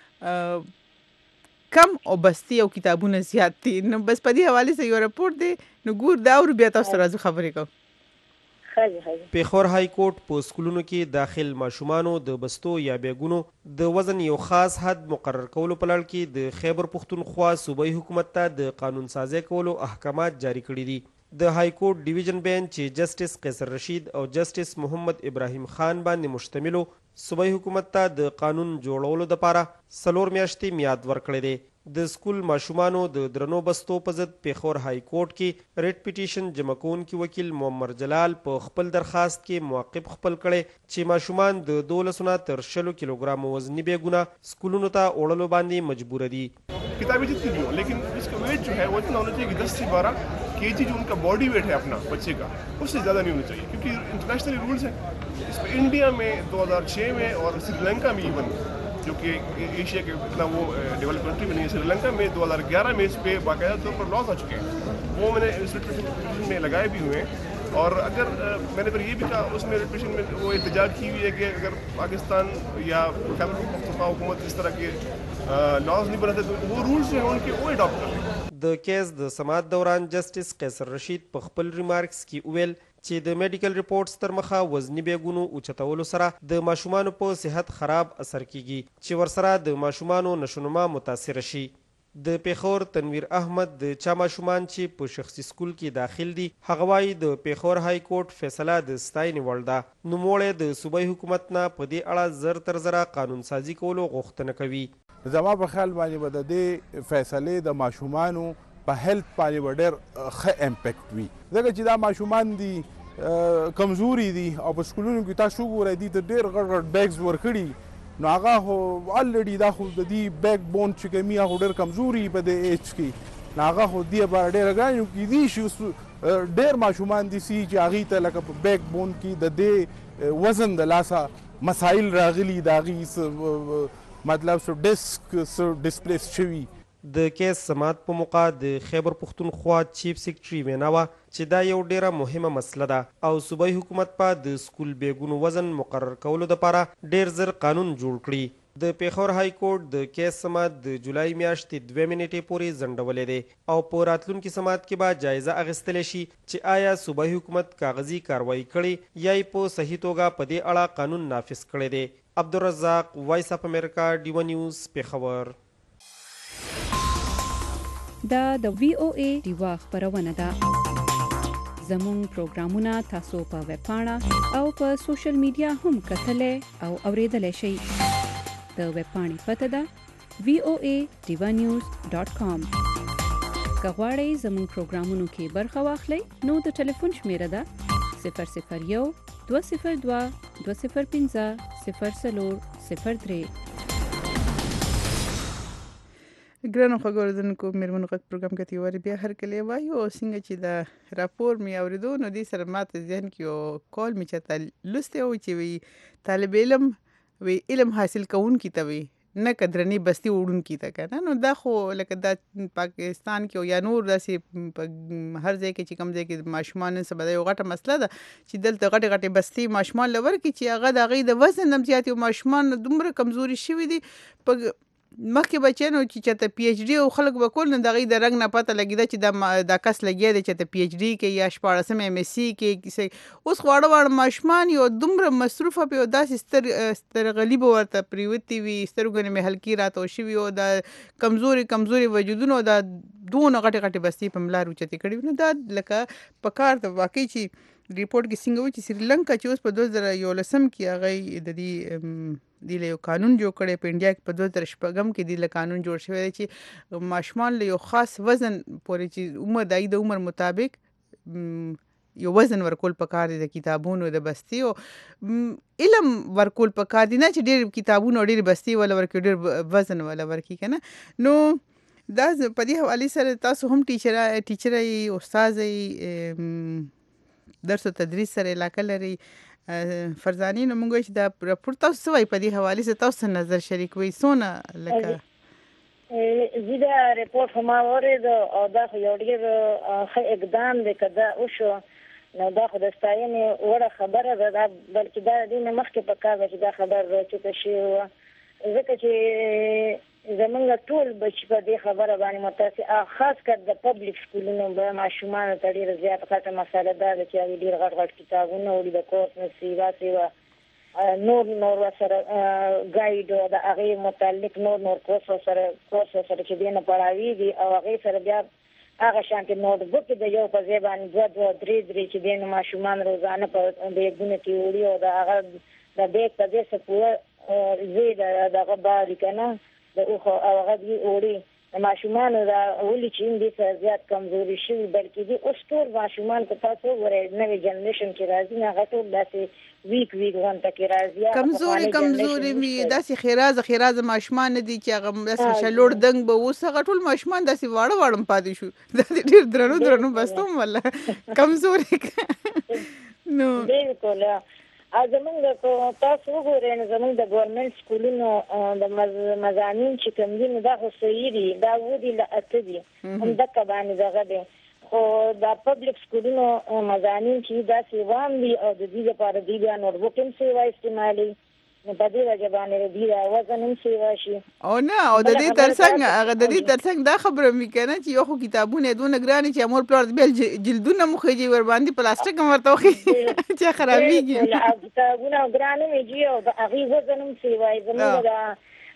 S1: کم او بستی او کتابونه زیات دي نو بس په دې حواله سره یو رپورت دی نو ګور دا او بیا تاسو راځو خبرې کوو
S5: پیښور های کورټ په سکولونو کې داخل ماشومانو د بستو یا بیګونو د وزن یو خاص حد مقرر کولو په لړ کې د خیبر پښتونخوا صوبایي حکومت ته د قانون سازي کولو احکامات جاری کړي دي د های کورټ ډیویژن بینچ چې جسټس قیصر رشید او جسټس محمد ابراهیم خان باندې مشتملو صوبایي حکومت ته د قانون جوړولو لپاره څلور میاشتې میعاد ورکړی دی د سکول ماشومانو د درنو بستو په ضد پیښور های کورټ کې ریټ پیټیشن جمع کوونکي وکیل محمد جلال په خپل درخواست کې موقف خپل کړي چې ماشومان د دولسو نه تر شلو کیلوګرام وزني بیګونه سکولونو ته وړلو باندې مجبور دي
S6: किताबें जितनी भी हो लेकिन इसका वेट जो है वो इतना होना चाहिए कि दस से बारह केजी जो उनका बॉडी वेट है अपना बच्चे का उससे ज़्यादा नहीं होना चाहिए क्योंकि इंटरनेशनल रूल्स हैं इस पर इंडिया में दो हज़ार छह में और श्रीलंका में इवन जो कि एशिया के इतना वो डेवलप कंट्री में नहीं है श्रीलंका में दो हज़ार ग्यारह में इस पर बाकायदा तौर पर लॉस आ चुके हैं वो मैंने इस रिपोर्टेशन में लगाए भी हुए हैं और अगर मैंने फिर ये भी कहा उसमें रिपोर्टेशन में वो एहतजाज की हुई है कि अगर पाकिस्तान या खैबर पख्तूनख्वा हुकूमत इस तरह के लॉज नहीं बनाते तो वो रूल्स जो है उनके वो अडॉप्ट कर लें
S5: د کیس د سماعت دوران جسټس قیصر رشید په خپل ریمارکس کې وویل چې د میډیکل ریپورټس تر مخه وزنی بیګونو اوچتولو سره د ماشومانو په صحت خراب اثر کیږي چې ورسره د ماشومانو نشونما متاثر شي د پیښور تنویر احمد د چا ماشومان چې په شخصي سکول کې داخل دي هغه وایي د پیښور های کورټ فیصله د ستاینې وړ ده. نوموړی د صوبایي حکومت نه په دې اړه زر تر زره قانون سازي کولو غوښتنه کوي.
S7: زما په خیال باندې به د دې فیصلې د ماشومانو په هیلث باندې به ډېر ښه امپیکټ وي، ځکه چې دا ماشومان دي کمزوري دي او په سکولونو کې تاسو وګورئ دي ته ډېر غټ غټ بیګز ورکړي، نو هغه خو الریډي دا خو د دې بیک بون چې کوي هغه ډېر کمزوري په دې ایج کې، نو هغه خو دې به ډېر ګران نو کېدای شي ډېر ماشومان دي چې هغوی ته لکه په بیک بون کې د دې وزن د لاسه مسایل راغلي، د هغوی مطلب سو ډسک سو ډسپلیس شوي.
S5: د کیس سماعت په موقع د خیبر پښتونخوا چیف سیکرټري وینا وه چې دا یو ډیره مهمه مسله ده او صوبایي حکومت په د سکول بیګونو وزن مقرر کولو لپاره ډیر زر قانون جوړ کړي. د پیښور های کورټ د کیس سماعت د جولای میاشتې دوه منټې پورې ځنډولې دی او په راتلونکي سماعت کې به جایزه اخیستلی شي چې آیا صوبایي حکومت کاغذي کاروایی کړې یا یې په صحیح توګه په دې اړه قانون نافذ کړی دی. عبدالرزاق، وایس اف امریکا، ډیو نیوز، پیښور.
S8: دا د وی او ای ډیوا خبرونه ده. زموږ پروګرامونه تاسو په ویب پاڼه او په سوشل میډیا هم کتلای او اوریدلای شئ. د ویب پاڼې پته ده وی او ای ډیوا نیوز ډاٹ کام. که غواړئ زموږ پروګرامونو کې برخه واخلئ نو د ټلیفون شمیره ده صفر صفر یو دوه صفر دوه دوه صفر پنځه صفر څلور صفر درې.
S1: ګرانو خبردونکو میرمنو غږ پروګرام کې تیواري بیا هر کله وایو او څنګه چې دا راپور می اوریدو نو دې سره ماته ذهن کې یو کال می چته لسته و چې وی طالب علم وی علم حاصل کوونکی ته وی نه قدرنی بستی وړونکی ته کنه، نو دا خو لکه دا پاکستان کې یا نور داسې هر ځای کې چې کوم ځای کې ماشومان سبا یو غټه مسله ده چې دلته غټه غټه بستی ماشومان لور کې چې هغه د غي د وزن نم زیات او ماشومان دومره کمزوري شوی دي په مخکې بچنو چې چته پی ایچ ډی او خلک وکول نه دغه د رنگ نه پته لګیدا چې د د کس لګی دی چې ته پی ایچ ډی کې یا شپاړسم ایم ایس سی کې اوس خواړه واړه ماشومان یو دومره مصروفه په داسې ستر ستر غلیب ورته پریوتی وي سترګونه مې هلکی راته شوی او د کمزوري کمزوري وجودونو د دونه غټه غټه بستی په ملار اوچتي کړي نو دا لکه په کار ته واقعي چې ریپورت کې څنګه و چې سریلانکا چې اوس په دوه زره یولسم کې هغه د دې دی له قانون جوړ کړي په انډیا کې په دوه زره شپږم کې دی له قانون جوړ شوی چې ماشومان له یو خاص وزن پورې چې عمر دای د عمر مطابق یو وزن ورکول پکار دي د کتابونو د بستی او علم ورکول پکار دي نه چې ډېر کتابونو ډېر بستی ولا ورکول ډېر وزن ولا ورکی کنه. نو دا په دې حواله سره تاسو هم ټیچر ټیچر ای استاد ای درس او تدریس سره علاقه لري فرزاني، نو موږ چې دا راپور تاسو وای په دې حواله سره تاسو نظر شریک وي سونه لکه
S4: زه دا ریپورت هم اورید او دا یو ډیر ښه اقدام دی کدا او شو نو دا خو د ستاینې وړه خبره ده، بلکې دا د دې مخکې په کار چې دا خبر راچته شي ځکه چې زمونږ ټول بچي په دې خبره باندې متاسف خاص کر د پبلک سکولونو به ماشومانو ته ډېره زیاته غټه مسله ده چې هغوی ډېر غټ غټ کتابونه وړي د کورس نه سیوا سیوا نور نور ورسره ګایډ او د هغې متعلق نور نور کورس ورسره کورس ورسره چې دی نه پړاویږي او هغې سره بیا هغه شانتې نوټ بک د یو په ځای باندې دوه دوه درې درې چې دی نه ماشومان روزانه په بیګونو کې وړي او د هغه د بیګ په ځای څه پوره ځای د دغه باري که نه د اوخو او هغه دوی وړي د ماشومانو دا ولې چې دوی سره زیات کمزوري شوي بلکې دوی اوس ټول ماشومان که تاسو وګورئ نوې جنریشن چې راځي نه هغه ټول داسې ویک ویک غونته کې راځي
S1: کمزوري کمزوري وي داسې خیرازه خیرازه ماشومان نه دي چې هغه داسې شلوړ دنګ به اوس هغه ټول ماشومان داسې واړه واړه پاتې شو داسې ډېر درنو درنو بستوم والله کمزوري نو
S4: بالکل او زمونږ که تاسو وګورئ نو زمونږ د ګورنمنټ سکولونو د مضامین چې کوم دي نو دا خو صحیح دي دا اووه دي له اته دي همدقه باندې دغه دی خو د پبلک سکولونو مضامین چې دا سیوام دي او د دې لپاره دوی بیا نوټ بک هم سیوا استعمالوي نو په دې وجه باندې د دې وزن هم سیوا شي
S1: او نه او د دې ترڅنګ هغه د دې ترڅنګ دا خبره مې کنه چې یو خو کتابونه دونه ګرانه چې امور پلار بل جلدونه مخېږي ور باندې پلاستیک هم ورته وخی چې خرابېږي
S4: کتابونه ګرانه مې جی او د هغې وزن هم سیوا زموږ د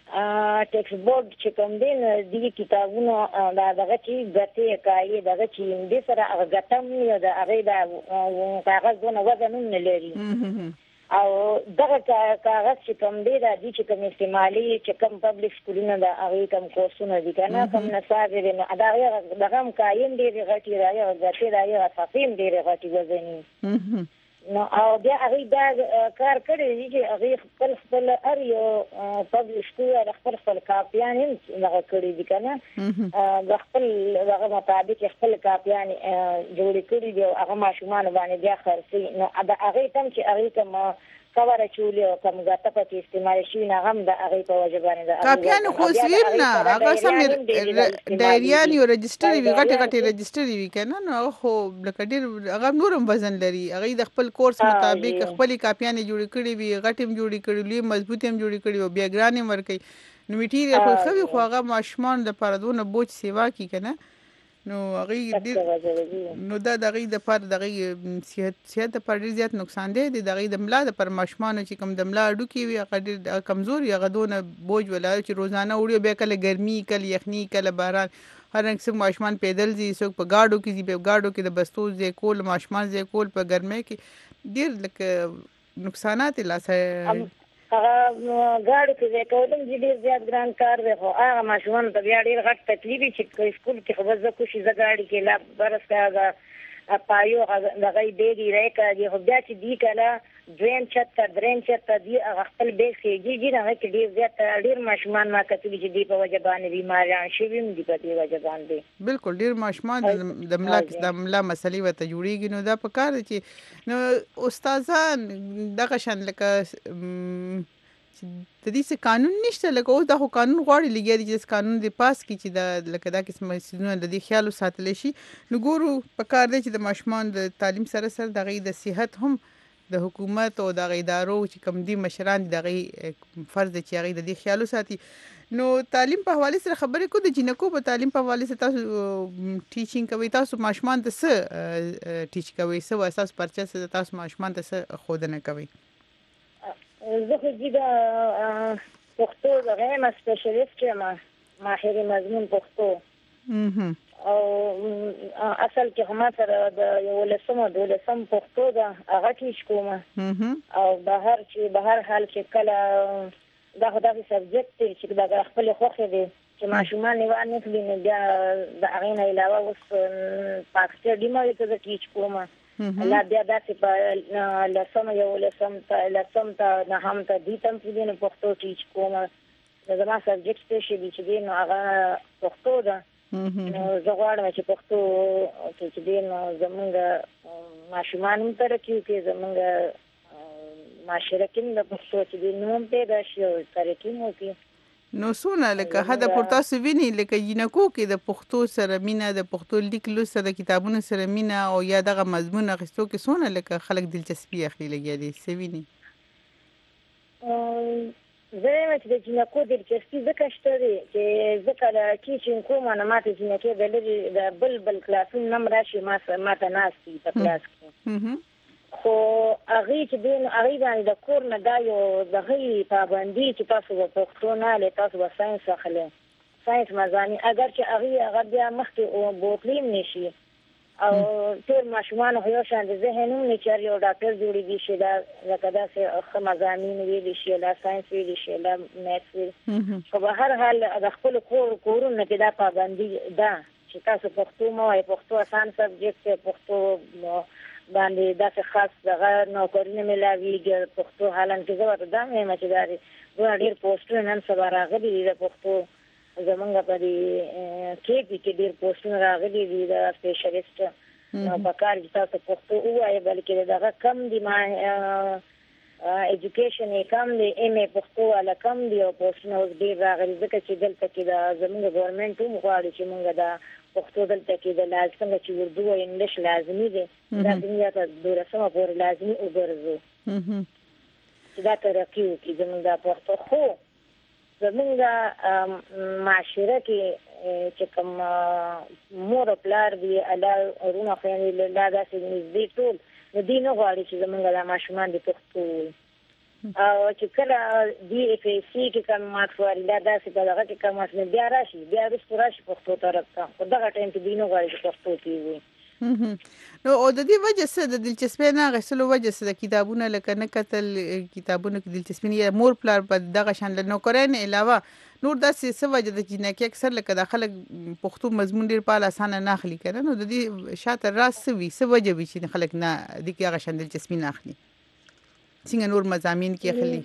S4: ټیکس بورډ چې کوم دی نو دې کتابونو دا دغه چې ګټې کایې دغه چې دې سره هغه ګټه هم یا د هغې د کاغذ دونه وزن هم نه لري او دغه کاغذ چې کوم دی دا دي چې کوم استعمالي چې کوم پبلک سکولونه د هغې کوم کورسونه دي که نه کوم نصاب دی نو د هغې دغه هم کایې هم ډېرې غټې د هغې ګټې د هغې صفحې هم ډېرې غټې وزني نو او بیا هغې دا کار کړی دي چې هغې خپل خپل هر یو پبلک سکول خپل خپل کاپیان هم دغه کړي دي که نه د خپل دغه مطابق خپل کاپیان جوړې کړي دي او هغه ماشومانو باندې بیا خرڅوي نو د هغې ته هم چې هغې کوم کور اچولي او کوم ګټه پکې استعمال شوي نه هم د هغې په وجه باندې
S1: کاپیانو خو سویم نه هغه سمې ډایریان یو رجسټر وي غټې غټې رجسټر وي که نه نو هغه خو لکه ډېر هغه نور هم وزن لري هغې د خپل کورس مطابق خپلې کاپیانې جوړې کړې وي غټې هم جوړې کړي لوی مضبوطې هم جوړې کړي وي بیا ګرانې هم ورکوي نو میټیریل خو ښه وي خو هغه ماشومانو دپاره دونه بوج سیوا کړي که نه نو هغې ډېر نو دا د هغې دپاره د هغې صحت صحت دپاره ډېر زیات نقصان دی د هغې د ملا دپاره ماشومانو چې کوم د ملا هډوکي وي هغه ډېر کمزور وي هغه دونه بوج ولایي چې روزانه وړي بیا کله ګرمي کله یخني کله باران هر رنګ څوک ماشومان پیدل ځي څوک په ګاډو کې ځي په ګاډو کې د بستو ځای کول ماشومان ځای کول په ګرمۍ کې ډېر لکه نقصانات یې لاسه
S4: هغه ګاډو کې ځای کول هم ډېر زیات ګران کار دی خو هغه ماشومانو ته بیا ډېر غټ تکلیف وي چې سکول کې خو به زه کوشي زه ګاډي کې لا برس هغه پایو دغه یې بیګ یې راکړه دي خو بیا چې دي کله دویم چت ته درېیم چت ته دي هغه خپل بیګ خېږي هغه کې ډېر زیات ډېر ماشومان ما کتلي چې دې په وجه باندې بیماریان شوي هم دي په دې وجه باندې
S1: بالکل ډېر ماشومان د ملا د ملا مسلې ورته جوړېږي نو دا پکار دی چې نو استادان دغه شان لکه د دې څه قانون نشته لکه اوس دا خو قانون غواړي لګیا دي چې قانون دې پاس کړي چې دا لکه دا قسمه څیزونه د دې خیال وساتلی شي نو ګورو پکار دی چې د ماشومان د تعلیم سره سره د هغې د صحت هم د حکومت او د هغې ادارو چې کوم دي مشران دي د هغې فرض دی چې هغې د دې خیال وساتي نو تعلیم په حوالې سره خبرې کوو د جینکو په تعلیم په حوالې سره تاسو ټیچینګ کوئ تاسو ماشومان ته څه ټیچ کوئ څه وایي ستاسو پرچه څه ده تاسو ماشومان ته څه ښودنه کوئ
S4: زه خو دي د پښتو دغه یم سپیشلیسټ یم ماهر مضمون پښتو او اصل کې هم سره د یولسم او دولسم پښتو ده هغه ټیچ کوم او بهر چې بهر حال کې کله دا خو دغه سبجیکټ دی چې د خپل خوښې دی چې ماشومان یې وانخلي نو بیا د هغې نه علاوه اوس پاکستان ډیمه ته زه ټیچ کوم لا بیا داسې په لسم یولسم ته لسم ته نهم ته دې ته هم چې دی نو پښتو ټیچ کوم د زما سبجیکټ سپیشل چې دی نو هغه پښتو ده نو زه غواړم چې پښتو کې چې دی نو زمونږ ماشومان هم ترقي وکړي زمونږ معاشره کې د پښتو چې دی نوم پیدا شي او ترقي هم وکړي
S1: نو څونه لکه حد پر تاسو ویني لکه جینکو کې د پښتو سره مینه د پښتو لیک لوست سره کتابونو سره مینه او یا دغه مضمون اخیستو کې څونه لکه خلک دلچسپي اخلي لګیا دي څه ویني
S4: زه یم چې د جینکو دلچسپي ځکه شته دی چې زه کله ټیچینګ کوم نو ماته جینکې د لرې د بل بل کلاسونو نه هم راشي ما ته ناست وي په کلاس کې خو هغې چې دی نو هغې باندې د کور نه دا یو د هغې پابندي چې تاسو به پښتو نه اخلئ تاسو به ساینس اخلئ ساینس مضامین اگر چې هغې هغه بیا مخکې بوتلي هم نه شي او ټول ماشومانو خو یو شان د ذهن هم نه چې هر یو ډاکټر جوړېږي شي دا لکه داسې ښه مضامین ویلی شي لا ساینس ویلی شي لا میتس ویلی خو به هر حال د خپلو کورونو کې دا پابندي ده چې تاسو پښتو مه وایئ پښتو اسان سبجیکټ دی پښتو باندې داسې خاص دغه نوکري نه میلاویږي پښتو حالان کې زه ورته دا وایم چې دا دونه ډېر پوسټونه نن سبا راغلي دي د پښتو زمونږ په دې کیپي کې ډېر پوسټونه راغلي دي د سپیشلیسټ نو پکار چې تاسو پښتو ووایئ بلکې دغه کم دي ما ایجوکیشن یې کم دی ایم ای پښتو والا کم دي او پوسټونه اوس ډېر راغلي ځکه چې دلته کې د زمونږ ګورنمنټ هم غواړي چې مونږ د پښتو دلته کې د لازم څنګه چې اردو او انګلیش لازمي دی دا دنیا ته دولسمه پورې لازمي وګرځو چې دا ترقي وکړي زمونږ د پښتو خو زمونږ معاشره کې چې کوم مور او پلار دي الله ورونه خویندې له دا داسې نږدې ټول نو دوی نه غواړي چې زمونږ دا ماشومان د پښتو ووایي او چې کله دی اف ای سی کې کوم مارکس واري دا داسې په دغه کې کوم مارکس بیا راشي بیا وروسته راشي پښتو طرف ته خو دغه ټایم کې دینو غواړي چې پښتو کې وي
S1: نو او د دې وجه څه د دلچسپۍ نه غسلو وجه څه د کتابونه لکه نه کتل کتابونه کې دلچسپي نه مور پلار په دغه شان له نوکرۍ نه علاوه نور داسې څه وجه د چې نه کې اکثر لکه د خلک پښتو مضمون ډېر په اسانه نه اخلي کنه نو د دې شاته راز څه وي څه وجه وي چې خلک نه د کې هغه شان دلچسپي نه اخلي څنګه نور مضامین کې اخلي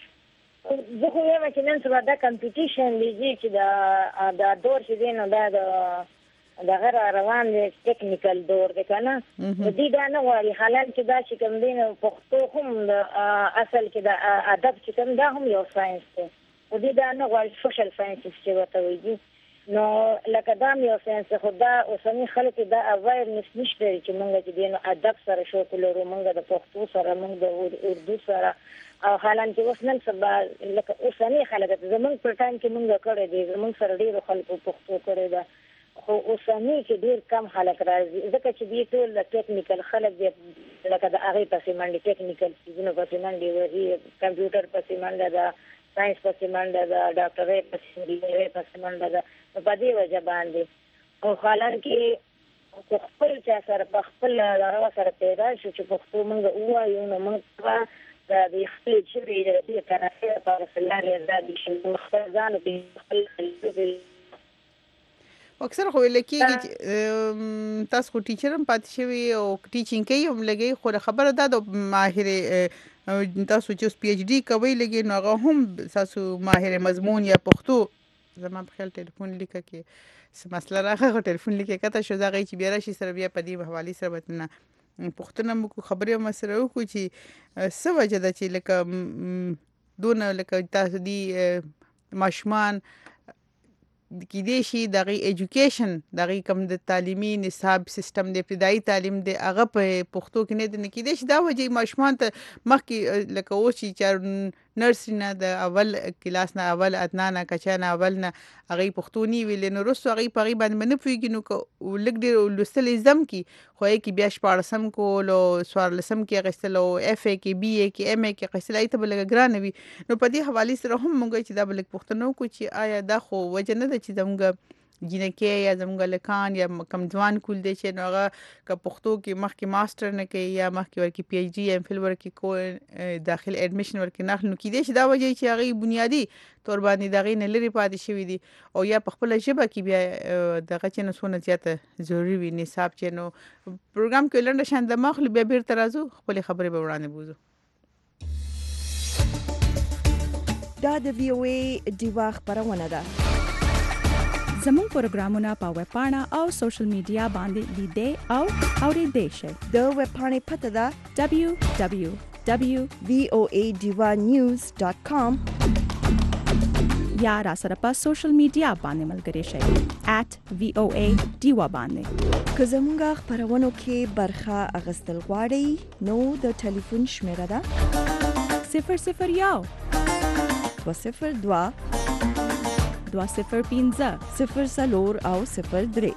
S4: زه خو وایم چې نن سبا دا کمپټیشن دی چې دا دور چې دی نو دا د دا غیر روان دی ټیکنیکل دور دی کنه دې دا نه غواړي حالانکه دا چې کوم دی نو پښتو هم اصل کې د ادب چې کوم دا هم یو ساينس دی او دې دا نه غواړي سوشل ساينس چې وته وایي نو لکه دا یو ساينس خو دا اوسنی خلک دا اوایرنس نشته چې موږ چې دی نو ادب سره شو کولو موږ د پښتو سره موږ د اردو سره او حالانکه اوس نن سبا لکه اوسنی خلک زمونږ په ټایم کې موږ کړی دی زمونږ سره ډېر خلکو پښتو کړی دا خو اوسنی کې ډېر کم خلک راځي ځکه چې دې ټول ټیکنیکل خلک دی لکه د هغې پسې منډې ټیکنیکل څیزونو پسې منډې وهي کمپیوټر پسې منډه ده ساینس پسې منډه ده ډاکټرۍ پسې انجینرۍ پسې منډه ده نو په دې وجه باندې او حالانکه خپل چا سره په خپل هغه سره پیدا شو چې پښتو موږ ووایو نو موږ به د خپلې ژبې د ترافۍ لپاره سلارې ازادي شي خپل ځان په خپل
S1: اکثر خو لکه تاسو خو ټیچر هم پاتې شوی او ټیچینګ کوي هم لګي خو خبره ده د ماهر تاسو چې پی ایچ ډی کوي لګي نو هغه هم تاسو ماهر مضمون یا پښتو زما په خیال ټلیفون لیکه کې څه مسله راغله ټلیفون لیکه کته شو دا غي چې بیا راشي سره بیا په دې حواله سره وتنه پښتنه مو خبره مسره وکړو چې څه وجه ده چې لکه دونه لکه تاسو دی ماشمان کې دې شي دغه ایجوکیشن دغه کوم د تعلیمي نصاب سیستم د ابتدایي تعلیم د هغه په پښتو کې نه د کې دې شي دا وجه ماشومان ته مخکې لکه او چې نرسری نه د اول کلاس نه اول ادنا نه کچا نه اول نه هغه پښتو نی ویل نو رسو هغه په غیبه باندې پویږي نو لګ ډیر لوستل زم کی خو یې کې بیا شپارسم کول او سوارلسم کې غستل او اف ای کې بی ای کې ام ای کې غستل ایته بل ګران وي نو په دې حواله سره هم مونږ چې دا بل پښتنو کو چې آیا دا خو وجه نه ده چې زموږ جنکه یا زموږ لکان یا کم ځوان کول دي چې نو هغه ک پښتو کې مخکې ماستر نه کوي یا مخکې ورکی پی ایچ ډی ام فل ورکی کو داخل اډمیشن ورکی نه نو کې دي چې دا وجه چې هغه بنیادی تور باندې دغه نه لري پاتې شوی دي او یا په خپل ژبه کې بیا دغه چې نو سونه زیاته ضروری وي نصاب چې نو پروګرام کې لنډه شان د مخ بیا بیر ترازو خپل خبرې به وړاندې بوزو
S9: دا د وی او ای دیوا خبرونه ده
S8: زموږ پروګرامونه په ویب پاڼه او سوشل میډیا باندې لیدئ او اورئ شئ
S9: د ویب پاڼې پته ده
S8: دبليو دبليو دبليو
S9: وی او ای دیوا نیوز ډاټ کام
S8: یا را سره په سوشل میډیا باندې ملګری شئ ایٹ وی او ای دیوا باندې
S9: که زموږ خبرونو کې برخه اغستل غواړئ نو د ټلیفون شمیره ده
S8: صفر صفر یو
S9: دو صفر دوا
S8: دوا صفر پینزه
S9: صفر سلور او صفر درې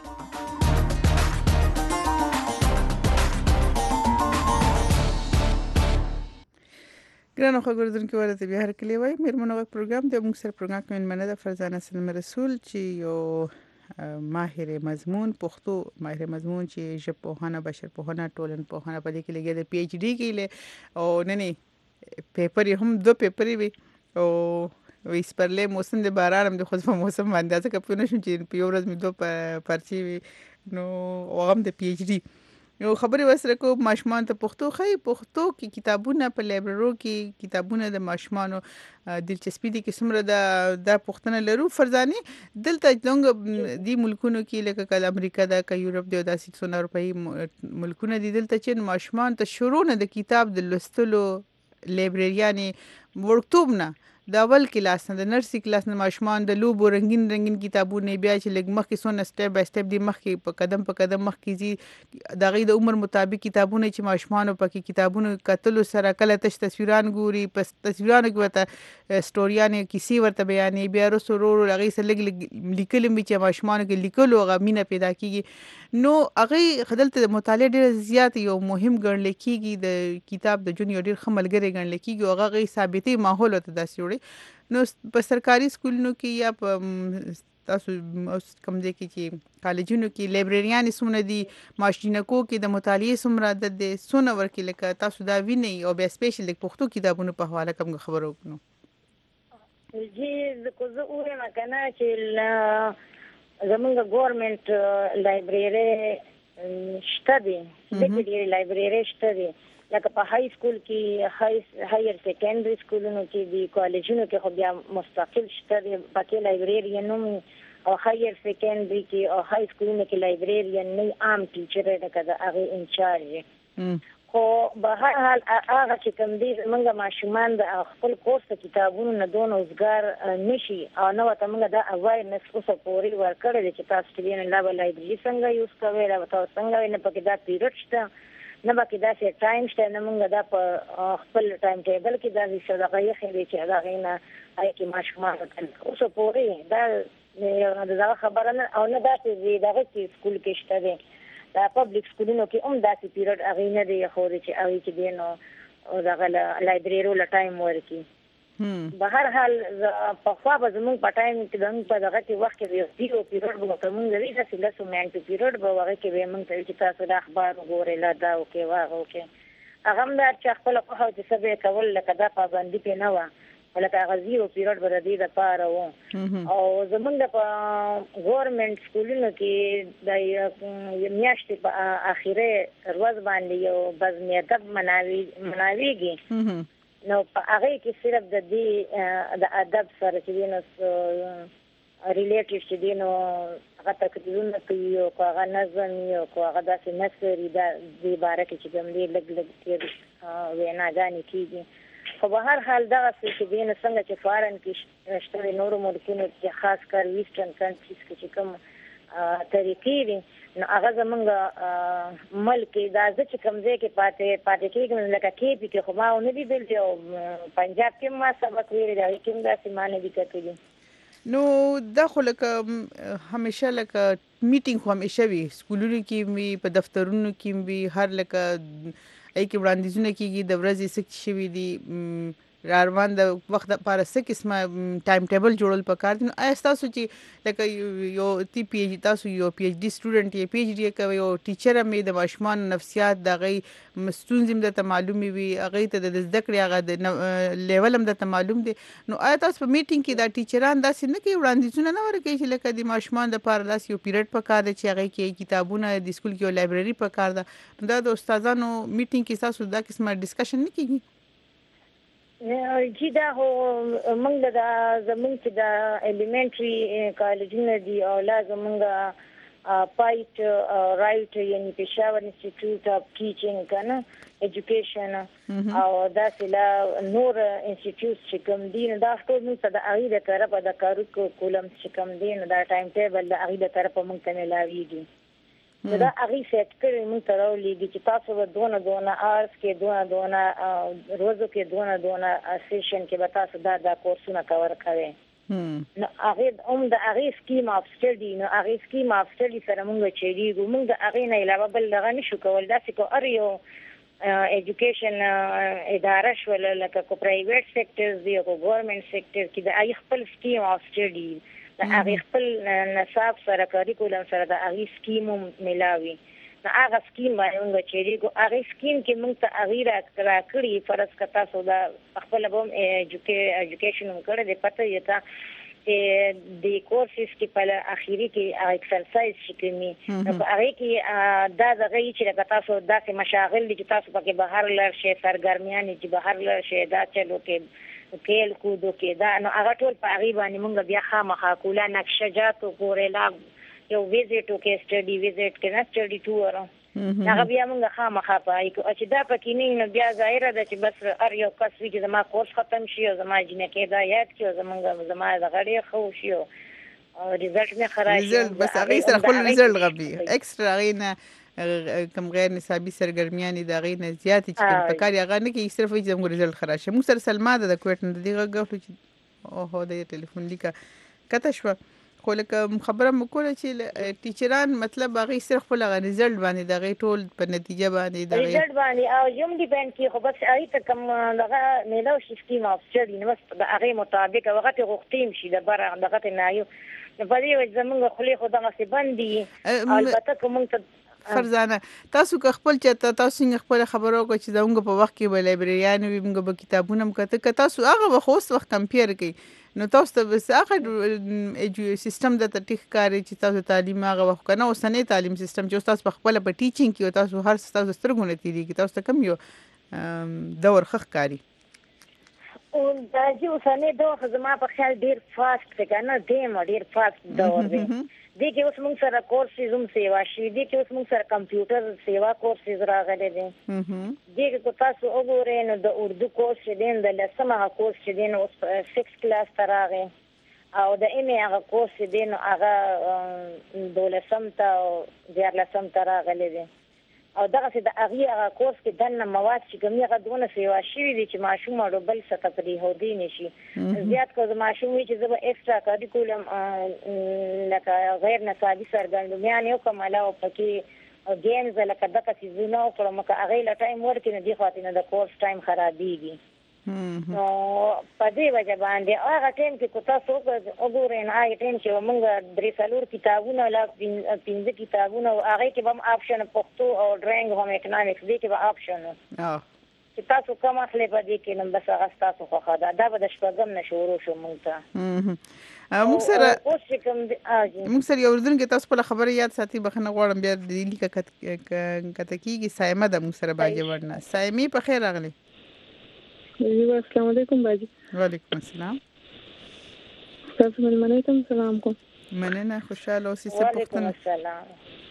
S1: ګرانو خبردونکو ورته بیا هر کلی وای میرمنو غږ پروګرام د موږ سره پروګرام کې مننه د فرزانه سلم رسول چې یو ماهر مضمون پښتو ماهر مضمون چې ژبپوهنه بشرپوهنه ټولنپوهنه په دې کې لګي د پی ایچ ډی کې له او نه نه پیپر هم دو پیپر وي او وې سپرلې موسم د باران هم د خو په موسم باندې ځکه په نشم چې په یو ورځ مې دوه پرچی وي نو هغه د پی ایچ ډی یو خبرې وسره کو ماشومان ته پښتو خې پښتو کې کتابونه په لایبرری کې کتابونه د ماشومانو دلچسپي دي کې سمره د د پښتنه لرو فرزاني دلته څنګه دی ملکونو کې لکه کله امریکا دا که یورپ دی داسې څونه اروپאי ملکونه دي دلته چې ماشومان ته شروع نه د کتاب د لوستلو لایبرری یعنی ورکتوب نه د اول کلاس نه د نرسي کلاس نه ماشومان د لوبو رنگین رنگین کتابونه بیا چې لږ مخکې سونه سټپ بای سټپ دی مخکې په قدم په قدم مخکې زی د غي د عمر مطابق کتابونه چې ماشومان په کې کتابونه کتلو سره کله تش تصویران ګوري پس تصویرانو کې وته سټوریانه کیسې ورته بیانې بیا رسو ورو هغه سره لګ لیکل می چې ماشومان کې لیکلو غمینه پیدا کیږي نو هغه خدلته د مطالعه ډیر زیات یو مهم ګڼل کیږي د کتاب د جون یو ډیر خملګری ګڼل کیږي او هغه ثابتې ماحول ته داسې وړي نو په سرکاري سکولونو کې یا په تاسو کوم ځای کې چې کالجونو کې لایبرریان سمونه دي ماشینکو کې د مطالعې سمره د سونه ورکې لکه تاسو دا ویني او بیا سپیشل د پښتو کتابونو په حواله کوم خبرو وکړو
S4: جی زه زه وایم کنه چې زمونږ ګورنمنت لایبرری شته دي د دې لایبرری شته دي لکه په های سکول کې های هایر سیکنډري سکولونو کې دي کالجونو کې خو بیا مستقل شته دي پکې لایبرری نوم او هایر سیکنډري کې او های سکولونو کې لایبرری نه عام ټیچر دی کده هغه انچارج خو به هر حال هغه چې کوم دي موږ ماشومان د خپل کورس کتابونو نه دون اوسګار نشي او نو ته موږ د اوایرنس اوسه پوري ورکړل چې تاسو کې نه لا لایبرری څنګه یوز کوي لا تاسو څنګه نه پکې دا پیریډ شته نه پکې دا سي ټایم شته نه موږ دا په خپل ټایم ټیبل کې دا څه دغه یې خېلې چې دا غینه آی کې ماشومان اوسه پوري دا دا خبره نه او نه دا چې دغه کې سکول کې شته دي دا پبلک سکولونو کې هم داسې پیریډ هغه نه دی خو چې هغه کې دی نو او دغه لایبرری له ټایم ورکی به هر حال په خوا به زموږ په ټایم کې دغه په دغه کې وخت کې یو پیریډ به کوم لري چې لاسو مېنټ پیریډ به هغه کې به موږ ته چې تاسو د اخبار وګورئ لا دا او کې واغو کې هغه هم دا چې خپل په هغه څه به کول لکه دا پابندي په نه و ولکه هغه زیرو پیریډ به د دې لپاره و او زمونږ په ګورنمنت سکولونو کې د میاشتې په اخیره ورځ باندې یو بزمي ادب مناوي مناويږي نو په هغه کې صرف د دې د ادب سره چې نو ریلیټډ چې دی نو هغه تکلیفونه کوي او هغه نظم او هغه داسې نثري د دې باره کې چې کوم دی لګ لګ کې ویناګانې کیږي خو به هر حال دغه چې دی نو څنګه چې فارن کې شته نورو ملکونو کې خاص کر ویسټرن کنټریز کې چې کوم طریقې دي نو هغه زمونږ ملک دا چې کوم ځای کې پاتې پاتې کېږي لکه کې پې کې خو ما ونه لیدل او پنجاب کې ما سبق ویلی دی هغې کې هم داسې ما نه دي کتلي
S1: نو دا خو لکه همیشه لکه میټینګ خو همیشه وي سکولونو کې وي په دفترونو کې وي هر لکه ای کې وړاندیزونه کیږي د ورځې څه شوي دي روان د وخت لپاره څه قسمه ټایم ټیبل جوړول پکار دي نو آیا تاسو چې لکه یو تی پی ایچ تاسو یو پی ایچ ډی سټوډنټ یې پی ایچ ډی کوي او ټیچر مې د ماشومان نفسیات د غي مستونزم د معلومي وي هغه ته د زده کړې هغه د لیول هم د معلوم دي نو آیا تاسو په میټینګ کې دا ټیچران داسې نه کوي وړاندیزونه نه ورکوي چې لکه د ماشومان د لپاره داسې یو پیریډ پکار دی چې هغه کې کتابونه د سکول کې یو لایبرری پکار ده نو دا د استادانو میټینګ کې تاسو دا قسمه ډسکشن نه کیږي
S4: جی دا هو موږ د زمونږ چې د الیمنټري کالجونه دي او لازم موږ پایټ رائټ یعنی پېښور انسټیټیوټ اف ټیچینګ کنه ایجوکیشن او دا سلا نور انسټیټیوټ چې کوم دي دا ټول موږ د هغې د طرفه د کارو کولم چې کوم دي دا ټایم ټیبل د هغې د طرفه موږ ته میلاویږي نو دا هغې سیټ کړی موږ ته راولیږي چې تاسو به دونه دونه آرس کې دونه دونه روزو کې دونه دونه سیشن کې به تاسو دا دا کورسونه کور کوئ نو هغې هم د هغې سکیم اف سټډي نو هغې سکیم اف سټډي سره موږ چېرېږو موږ د هغې نه علاوه بل دغه نه شو کول داسې که هر یو ایجوکیشن اداره شوله لکه که پرایویټ سیکټرز دي او که ګورنمنټ سیکټر کې د هغې خپل سکیم اف سټډي د هغې خپل نصاب سره کاریکولم سره د هغې سکیم هم میلاوي نو هغه سکیم باندې موږ چېرېږو هغې سکیم کې موږ ته هغې راکړي فرض که تاسو دا خپله به هم ایجوکیشن هم کړی دی پته یې ته چې د کورسز کې په اخري کې ایکسرسایز چې کوي نو په هغې کې دا دغه یي چې لکه تاسو داسې مشاغل دي چې تاسو پکې بهر لاړ شئ سرګرمیانې چې بهر لاړ شئ دا چلو کې کېل کودو کې دا نو هغه ټول په هغې باندې موږ بیا خامخا کولا نقشه جات وګورئ لا یو ویزټ وکړئ سټډي ویزټ کې نه سټډي ټور هغه بیا موږ خامخا پای کو چې دا پکې نه نو بیا ظاهره ده چې بس ار یو کس وی چې زما کورس ختم شي او زما جنکې دا یاد کړي او زمونږ زما د غړي خو شي او ریزلټ نه خراب شي
S1: ریزلټ بس هغه سره خپل ریزلټ غبي ایکسترا غینه کم غیر نصابي سرګرمیانې د غي نه زیاتې چې په کار هغه نه کې صرف یې زموږ ریزلټ خراب شي. موږ سره سلما د کوټ نه دغه غوښتل چې او هو د ټلیفون لیکه کته شو خو لکه خبره مکوله چې ټیچران مطلب هغه صرف خپل هغه ریزلټ باندې دغه ټول په نتیجه باندې دغه
S4: ریزلټ باندې او یم ډیپند کی خو بس اې ته کوم دغه میلو سیستم اف سټډي نو بس د هغه مطابق هغه ته غوښتیم شي د بره دغه نه یو په دې وجه زمونږ خلی خو دغه څه باندې البته کوم ته
S1: فرزانه تاسو که خپل چې تاسو څنګه خپل خبرو کو چې زموږ په وخت کې به لایبرریان وي موږ به کتابونه مکته که تاسو هغه به خو وخت کمپیر کړئ نو تاسو ته بس هغه سیستم د تټیک کاری چې تاسو تعلیم هغه وخت کنه او سنې تعلیم سیستم چې تاسو په خپل په ټیچینګ کې تاسو هر تاسو سترګونه تیری کې تاسو کم یو دور خخ کاری
S4: او دا چې اوسنۍ دوه زما په خیال ډیر فاست دی کنه ډیر ډیر فاست دور دی دي کې اوس موږ سره کورسز هم سیوا شي دي کې اوس موږ سره کمپیوټر سیوا کورسز راغلي دي دي کې تاسو وګورئ نو د اردو کورس دی د لسمه کورس دی نو سکس کلاس ته راغی او د ایم ای هغه کورس دی نو هغه دولسم ته دیارلسم ته راغلي دي او دغه چې د هغه هغه کورس کې دنه مواد چې کومه غدونه سیوا شي دي چې ماشوم اړو بل څه تقریبا هودي نشي زیات کو ماشوم چې زما ایکسترا کریکولم لکه غیر نصابي سرګرمیان یو کومه او پکې گیمز لکه دغه چې زونه او کومه هغه لا ټایم ورکې نه دی خاطر د کورس ټایم خرابېږي نو په دې وجه باندې هغه ټیم کې کو تاسو وګورئ نه هغه ټیم چې موږ درې څلور کتابونه لا پنځه کتابونه هغه کې به آپشن پښتو او ډرایینګ هم اکونومکس دي کې به آپشن او چې تاسو کوم اخلي په دې کې نو بس هغه تاسو خو خدا دا به د شپږم نشورو شو موږ ته
S1: موږ سره موږ سره یو ورځن کې تاسو په خبره یاد ساتي بخنه غواړم بیا د لیکه کته کېږي سایمه د موږ سره باجه ورنه سایمي په خیر راغلی.
S10: السلام علیکم باجی.
S1: وعلیکم السلام.
S10: تاسو ملمنه کوم سلام کوم.
S1: مننه خوشاله اوسې څه پوښتنه.
S4: وعلیکم السلام.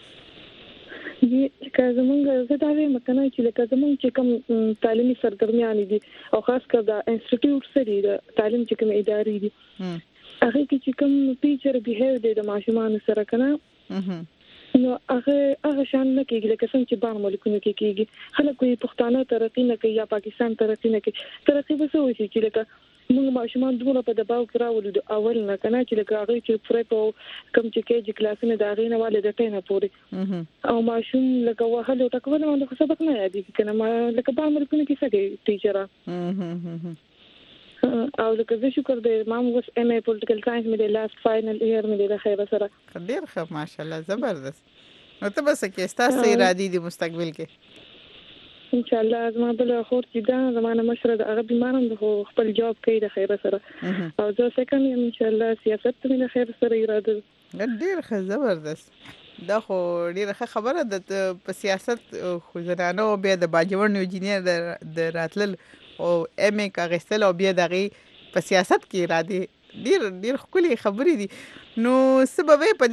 S10: یی که زمونږ زه دا وایم کنه چې لکه زمونږ چې کوم تعلیمي سرګرمیان دي او خاص کر د انسټیټیوټ سره د تعلیم چې کوم ادارې دي هغه کې چې کوم ټیچر بیهیو دي د ماشومان سره کنه نو هغه هغه شان نه کېږي لکه څنګه چې بار ملکونو کې کېږي خلک یې پښتانه ترقی نه کوي یا پاکستان ترقی نه کوي ترقی به څه وشي چې لکه موږ ماشومان دومره په دباو کې راولو د اول نه کنه چې لکه هغه چې فرې په کم چې کېږي کلاسونه د هغه نه والي د ټینه پورې او ماشوم لکه وهلو ټکول نو خو سبق نه یادېږي کنه ما لکه بار ملکونو کې څه کوي ټیچر او لکه زه شکر دې ما مو ام ای پولیټیکل ساينس مې د لاست فائنل ایئر مې د خیر سره
S1: ډیر ښه ماشاءالله زبردست نو ته بس کې ستاسو ارادي دي مستقبل کې
S10: ان شاء الله زما بل خور چې دا زمانه مشره د هغه بیمارم د خپل جواب کوي د خیر سره او زه سکند ان شاء الله سیاست مې د خیر سره اراده
S1: ډیر ښه زبردست دا خو ډیره ښه خبره ده په سیاست خو زنانو بیا د باجوړ انجینیر د راتلل او ام ای کاغستل او بیا دغه په سیاست کې اراده ډیر ډیر خولي خبرې دي نو سبب په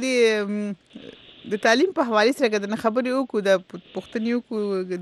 S1: دې د تعلیم په حواله سره د خبرې وکړو د پښتنیو کو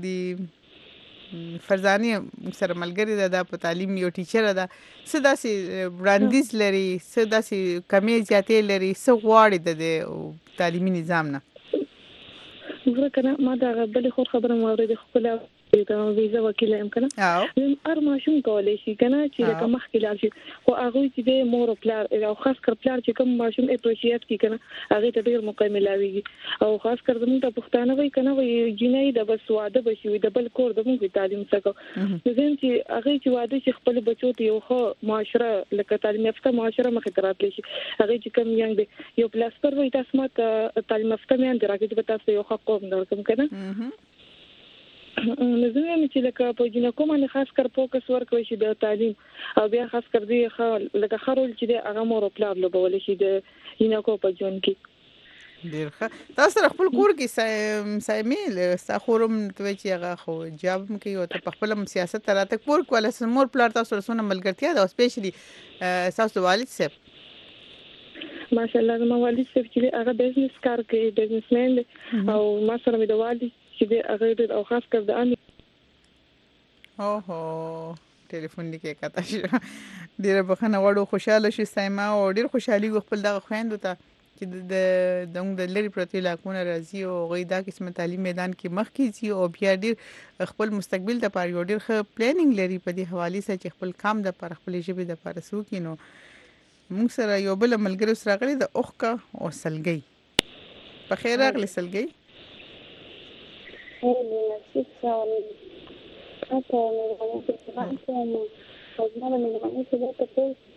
S1: د فرزانه سره ملګری ده په تعلیم یو ټیچر ده څه داسې وړاندیز لري څه داسې کمی زیاتې لري څه غواړي د تعلیمي نظام نه
S10: ګوره کنه ما دا بل خو خبره مورید خپل دا ویزا وکیل ام کنه ار ماشوم کولای شي کنه چې لکه مخکې لاړ شي خو هغه چې د مور پلار او خاص کر پلار چې کوم ماشوم اپریشیټ کی کنه هغه ته ډیر موقع ملاويږي او خاص کر زموږ ته پښتانه وای کنه وای جنۍ د بس واده بشي د بل کور د موږ تعلیم سکو ځین چې هغه چې واده چې خپل بچو ته یو خو معاشره لکه تعلیم یافته معاشره مخې ته راتلی شي هغه چې کوم یانګ دی یو پلاستر وای تاسو ماته تعلیم یافته مې اندر راځي چې تاسو یو حق کوم درکم کنه نظم چې لکه په جنکو باندې خاص کر فوکس ورکوي شي د تعلیم او بیا خاص کر دی لکه خرول چې د هغه مور پلار لوبول شي د جنکو په جون کې
S1: ډیر ښه تاسو خپل کور کې سایمل ساخورم ته چې هغه خو جاب کې او ته خپل سیاست راته کور کوله سمور پلار تاسو سره ملګرتیا دا سپیشلی تاسو والد صاحب
S10: ماشاءالله ما والد صاحب چې هغه بزنس کار کوي بزنسمن او ما سره د والد چې د هغه ډېر او خاص کر د امي
S1: اوهو ټلیفون لیکه کاته شو ډیره بخنه وړو خوشاله شي سایما او ډیر خوشحالي خپل دغه خويندو ته چې د دغه د لری پروتي علاقونه راځي او غیدا قسمه تعلیم میدان کې مخ کیږي او بیا ډیر خپل مستقبل د پاره ډیر ښه پلانینګ لري په دې حواله سره چې خپل کام د پر خپل ژبه د پر سو کینو موږ سره یو بل ملګری سره غلي د اوخکا او سلګي په خیر راغلی سلګي
S2: اته مې د څه کوم او زما د مېلمانه څخه د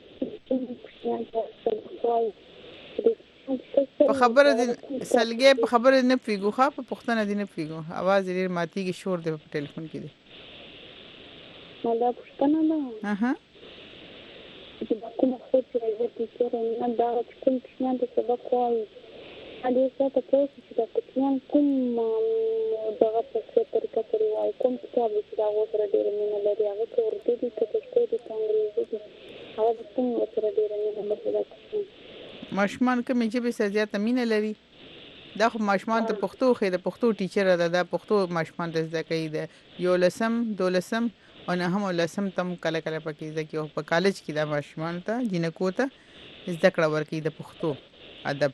S2: تاسو
S1: په خبره دي سلګي په خبره نه پیګو خا په پښتنه دي نه پیګو आवाज ډیر ماتيږي شور دی په ټلیفون کې دی
S2: مالا پښتنه نه
S1: اها
S2: چې کوم څه چې راځي چې نه دا کوم څه نه څه وکوي ا دې څه ته چې دا کوم کوم دغه څه طریقه کوي وايي کوم کتاب چې دا وسره ډیر مینه لري هغه ورته دي چې پښتو دي انګریزي دي هغه څنګه سره ډیر مینه لري
S1: ماشومان کوم چې به سزيات مینه لري دا خو ماشومان ته پښتو خې د پښتو ټیچر ده د پښتو ماشومان ته زده کوي د یو لسم دولسم او نه هم لسم تم کله کله پکې ځکه په کالج کې د ماشومان ته جنکو ته زده کړه ورکړي د پښتو ادب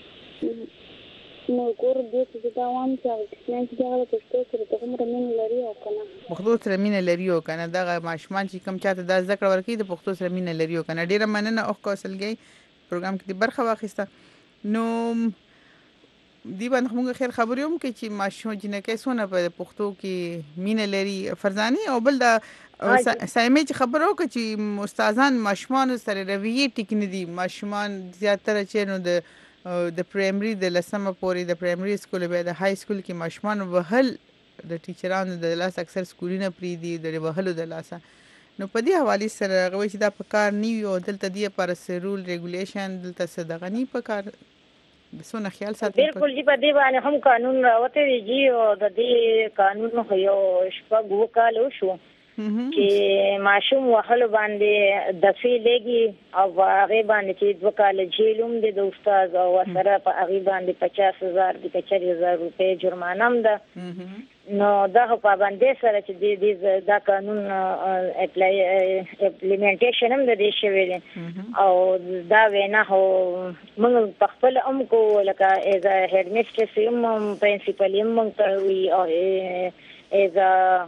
S2: نو ګور دې چې دا وام چې چې دا د پښتو سره د عمر مين لري او کنه
S1: پښتو سره مين لري او کنه دا ماشومان چې کم چاته د زده کړه ورکړي د پښتو سره مين لري او کنه ډیره مننه او کوسلګي پروګرام کې برخه واخیسته نو دی باندې موږ خیر خبريوم کې چې ماشوم جنکې سونه په پښتو کې مين لري فرزاني او بل دا سایمه چې خبرو کې چې استادان ماشومان سره رویه ټیک نه دي ماشومان زیاتره چې نو د د پرایمري د لسمه پورې د پرایمري سکول به د های سکول کې ماشومان وهل د ټیچرانو د لاس اکثر سکولونه پری دي د وهلو د لاسه نو په دې حواله سره غوښ چې دا په کار نیو دلته دی پر رول ریګولیشن دلته صدغنی په کار سونه خیال ساتي
S4: بالکل دی په دې باندې هم قانون راوته دی او د دې قانون خو یو شپږ وکاله شو چې ماشوم وهلو باندې د فی لګي او هغه باندې چې دوه کال جیلوم د استاد او سره په هغه باندې پچاس هزار د پچاس هزار روپے جرمانه هم ده نو دا په باندې سره چې د دا قانون اپلای امپلیمنټیشن هم د دې شوی دی او دا وینا هو موږ په خپل ام کو لکه از هډ میسټرس یم پرنسپل یم کوي او از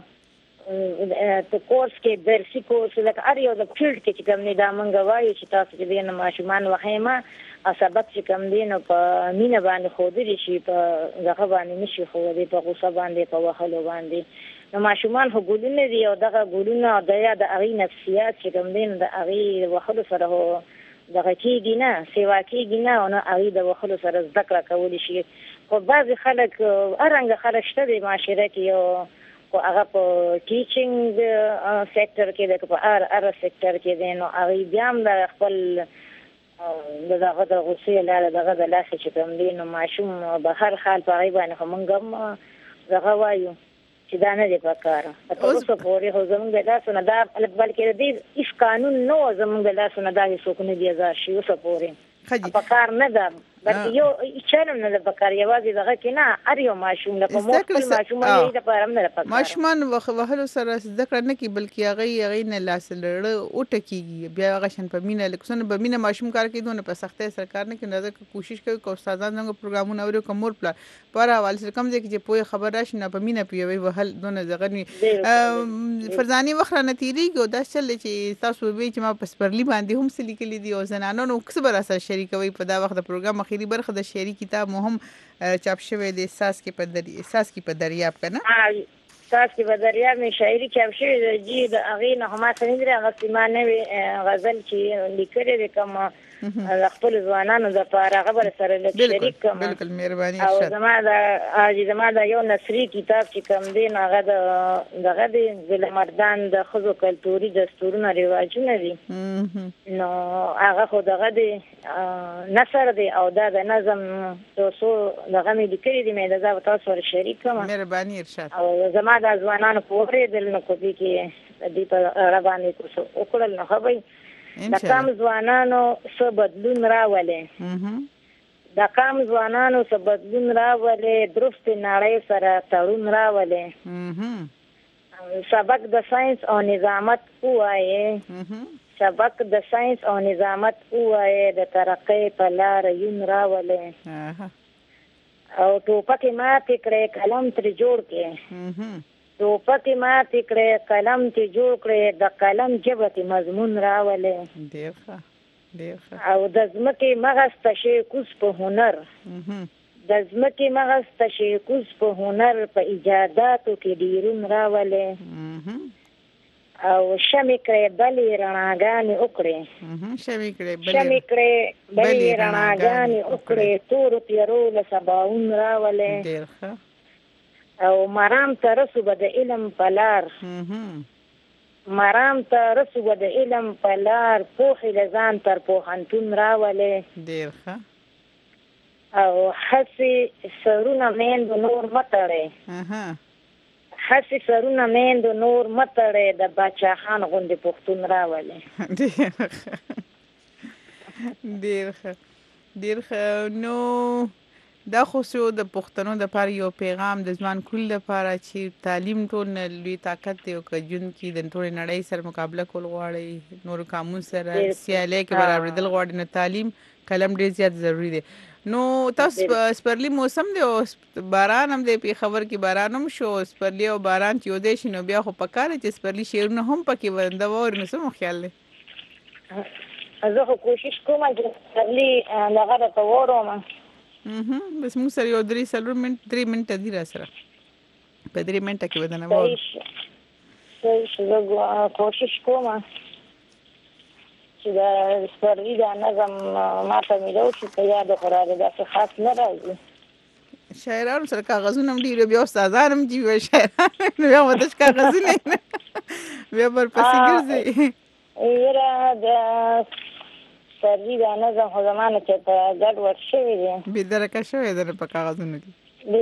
S4: د کورس کې درسي کورس لکه اړ یو د فیلډ کې چې کوم نه دا مونږ وایو چې تاسو دې نه ماشومان وخیمه او سبق چې کوم دین په مینه باندې خو دې شي په دغه باندې نشي خو دې په غوسه باندې په وهلو باندې نو ماشومان خو ګولونه دي او دغه ګولونه د یا د اغي نفسیات چې کوم دین د اغي وهلو سره هو دغه کېږي نه سیوا کېږي نه او نه اغي د وهلو سره ذکر کولی شي خو بعض خلک ارنګ خلک شته د معاشره کې یو کو هغه په ټیچینګ سېکټر کې د په ار ار سېکټر کې د نو هغه بیا هم د خپل دغه د غوسې لاله دغه د لاس چې کوم دی نو ماشوم به هر حال په غیبه نه کومه دغه وایو چې دا نه دی پکاره په اوسه پورې هو زموږ د لاسونه دا بلکې د هیڅ قانون نو زموږ د لاسونه دا هیڅ نه دی ځا شي اوسه پورې پکار نه ده بلکې یو چرم نه د پکار یوازې دغه کې نه ار یو ماشوم له مخکې ماشوم یې د پرم نه پکار
S1: ماشومان وهلو سره ذکر نه کی بلکې هغه هغه نه لاس لړ او ټکیږي بیا هغه شن په مینه لکسونه په مینه ماشوم کار کوي دونه په سختۍ سرکار نه کې نظر کوشش کوي کو استادان څنګه پروګرامونه اوري کومور پلان پر حواله سره کم ځکه چې پوهه خبر راشي نه په مینه پیوي وهل دونه زغنی فرزاني وخره نتیریږي دا چل چې تاسو به چې ما پسپرلی باندې هم سلی کلی دی او زنانو نو کسبر سره شریکوي په دا وخت د پروګرام اخیری برخه د شعري کتاب مهم چاپ شوی د احساس کې په دری احساس کې په دریاب کنه
S4: احساس کې په دریاب می شاعري چاپ شوی د جی د اغه نه هم سندره غسیمانه غزل چې لیکل د کوم خپل ځوانانو د پاره خبر سره لږ شریک کوم
S1: بالکل مهرباني
S4: او زما د اجي زما د یو نثري کتاب چې کوم دی هغه د دغه د مردان د خزو کلتوري دستورونه رواجونه دي نو هغه خو دغه دی نثر دی او دا د نظم تاسو دغه مې لیکلي دي مې دا تاسو سره شریک کوم
S1: مهرباني ارشاد
S4: او زما د ځوانانو په ورې دل نو کوي کې دې په ربانې کوسو وکړل نو خبري د کم ځوانانو څه بدلون راولي د قام ځوانانو څه بدلون راولي، درست نړۍ سره تړون راولي. سبق د ساينس او نظامت ووایي، سبق د ساينس او نظامت ووایي، د ترقۍ په لار یون راولي. او ټوپکې ماتې کړې قلم ترې جوړ کړې، ټوپکې ماتې کړې قلم ترې جوړ کړې، د قلم ژبه ترې مضمون راولي.
S1: ډېر ښه ډېر ښه.
S4: او د ځمکې مغز ته شي کوز په هنر، د ځمکې مغز ته شي کوز په هنر، په ایجاداتو کې ډیرون راولي. او شمې کړې بلې رڼاګانې وکړې،
S1: شمې کړې
S4: شمې کړې بلې رڼاګانې وکړې، تورو تیارو له سباوون راولي.
S1: ډېر ښه.
S4: او مرام ته رسو به د علم په لار، مرام ته رسو به د علم په لار، پوهې له ځان تر پوهنتون راولي.
S1: ډېر ښه.
S4: او هسې سرونه میندو نور متړئ، هسې سرونه میندو نور متړئ، د باچا خان غوندې پښتون راولي.
S1: ډېر ښه ډېر ښه ډېر ښه. نو دا خو څو د پښتنو دپاره یو پیغام د ځوان کل دپاره چې تعلیم ټول نه لوی طاقت دی، او که ژوند کې د ټولې نړۍ سره مقابله کول غواړئ، نورو قامون سره سیالۍ کې برابرېدل غواړئ، نو تعلیم قلم ډېر زیات ضروري دی. نو تاسو سپرلي موسم دی او باران هم دی، پېښور کې باران هم شو، سپرلي او باران چې یو دی شي نو بیا خو پکار دی چې سپرلي شعرونه هم پکې ورنده واوري. نو څه مو خیال دی؟
S4: زه خو کوشش کوم چې سپرلي دغه راته واورم.
S1: بس موږ سره یو درې څلور منټ درې منټه دي را سره، په درې منټه کې به درنه واورو.
S4: زه کوشش کوم چې د سپرلي دا نظم ماته میلو شي په یاد خو راغلی، داسې خاص نه راځي.
S1: شاعرانو سره کاغذونه هم ډېر، بیا استادان هم چې وي شاعران، نو بیا مو تش کاغذونه بیا ورپسې ګرځئ.
S4: یاره د سپرلي دا نظم خو زما نه چېرته ګډوډ شوی دی،
S1: بېدرکه شوی دی په کاغذونو کې.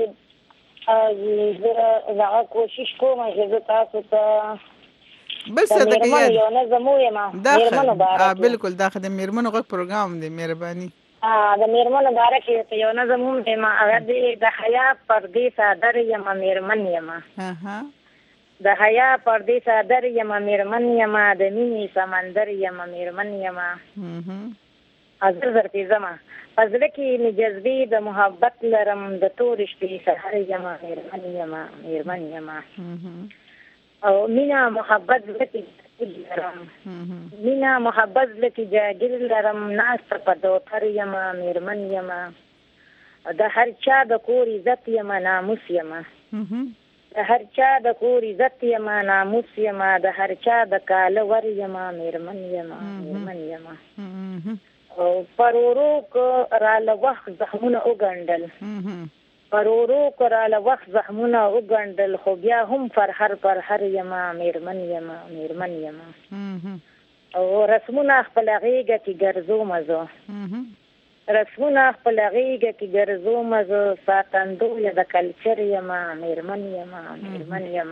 S4: زه دغه کوشش کوم چې زه تاسو ته
S1: بل څه د
S4: میرمنو یو نظم ووایم. میرمنو باره کې
S1: بالکل دا خو د میرمنو غږ پروګرام دی، مهرباني.
S4: د میرمنو باره کې یو نظم هم دی، هغه دی د حیا پردې صادر یم میرمن یم، د حیا پردې صادر یم میرمن یم، د مینې سمندر یم میرمن یم. حاضر درپې ځمه په زړه کې مې جذبې د محبت لرم، د تورې شپې سهر یم میرمن یم میرمن یم. او مینا محبت زړه کې لرم، مینا محبت زړه کې جاګیر لرم، ناسته په دوتر یم میرمن یم. د هر چا د کور عزت یم ناموس یم، د هر چا د کور عزت یم ناموس یم، د هر چا د کاله ور یم میرمن یم میرمن یم. او پرورو که راله وخت زخمونه وګنډل، پرورو که راله وخت زخمونه وګنډل، خو بیا هم فرهر فرهر یم میرمن یم میرمن یم. او رسمونه خپله غېږه کې ګرځومه زه، رسمونه خپله غېږه کې ګرځومه زه، ساتندویه د کلچر یم میرمن یم میرمن یم.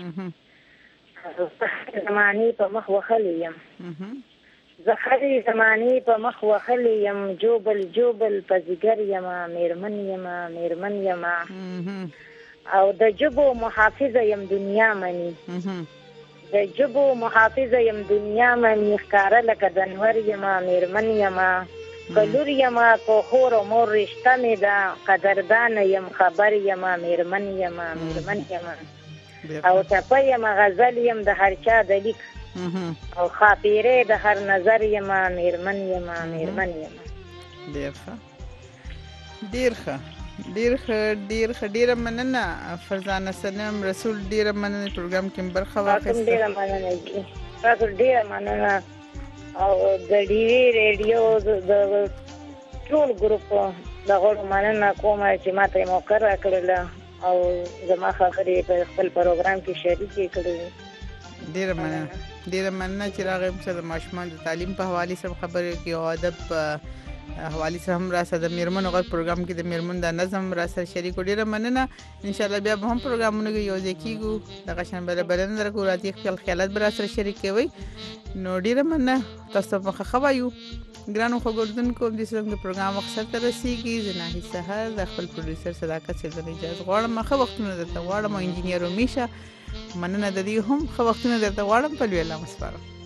S4: زمانې په مخ وهلی یم، زه خرې زمانې په مخ وهلی یم، جوبل جوبل په ځیګر یم میرمن یم میرمن یم. او د ژبو محافظه یم دنیا مني، د ژبو محافظه یم دنیا مني، ښکاره لکه د انور یم میرمن یم. که لور یم که خور او مور رشته مې ده، قدردانه یم خبر یم میرمن یم میرمن یم. او ټپه یم غزل یم د هر چا د لیک، او خاطرې د هر نظر یم میرمن یم میرمن یم.
S1: ډېر ښه ډېر ښه ډېر ښه ډېر ښه ډېره مننه فرزانه صنم رسول، ډېره مننه پروګرام کې برخه واخیسته.
S4: ډېره مننه تاسو، ډېره مننه. او د ډیوي ریډیو د ټول ګروپ د غړو مننه کوم چې ماته یې موقع راکړله او زما خبرې په خپل پروګرام کې شریکې کړې.
S1: ډېره مننه ډېره مننه چې راغی موږ سره د ماشومانو د تعلیم په حوالې سره خبرې وکړي او ادب حوالی سره هم را سره د میرمنو غږ پروګرام کې د میرمن د نظم را سره شریک ډیره مننه. ان شاء الله بیا به هم پروګرامونه کې یو ځای کیږو د غشن بل بلنه درکو راځي خپل خیالات بر سره شریک کوي. نو ډیره مننه تاسو په خبرو ګرانو خبردونکو د څنګه پروګرام وخت تر رسیدي. زناهي سحر د خپل پروډوسر صداقت سره د اجازه غواړم. خو وختونه درته غواړم او انجینیر میشه مننه د دې هم خو وختونه درته غواړم په لوی الله مسپارم.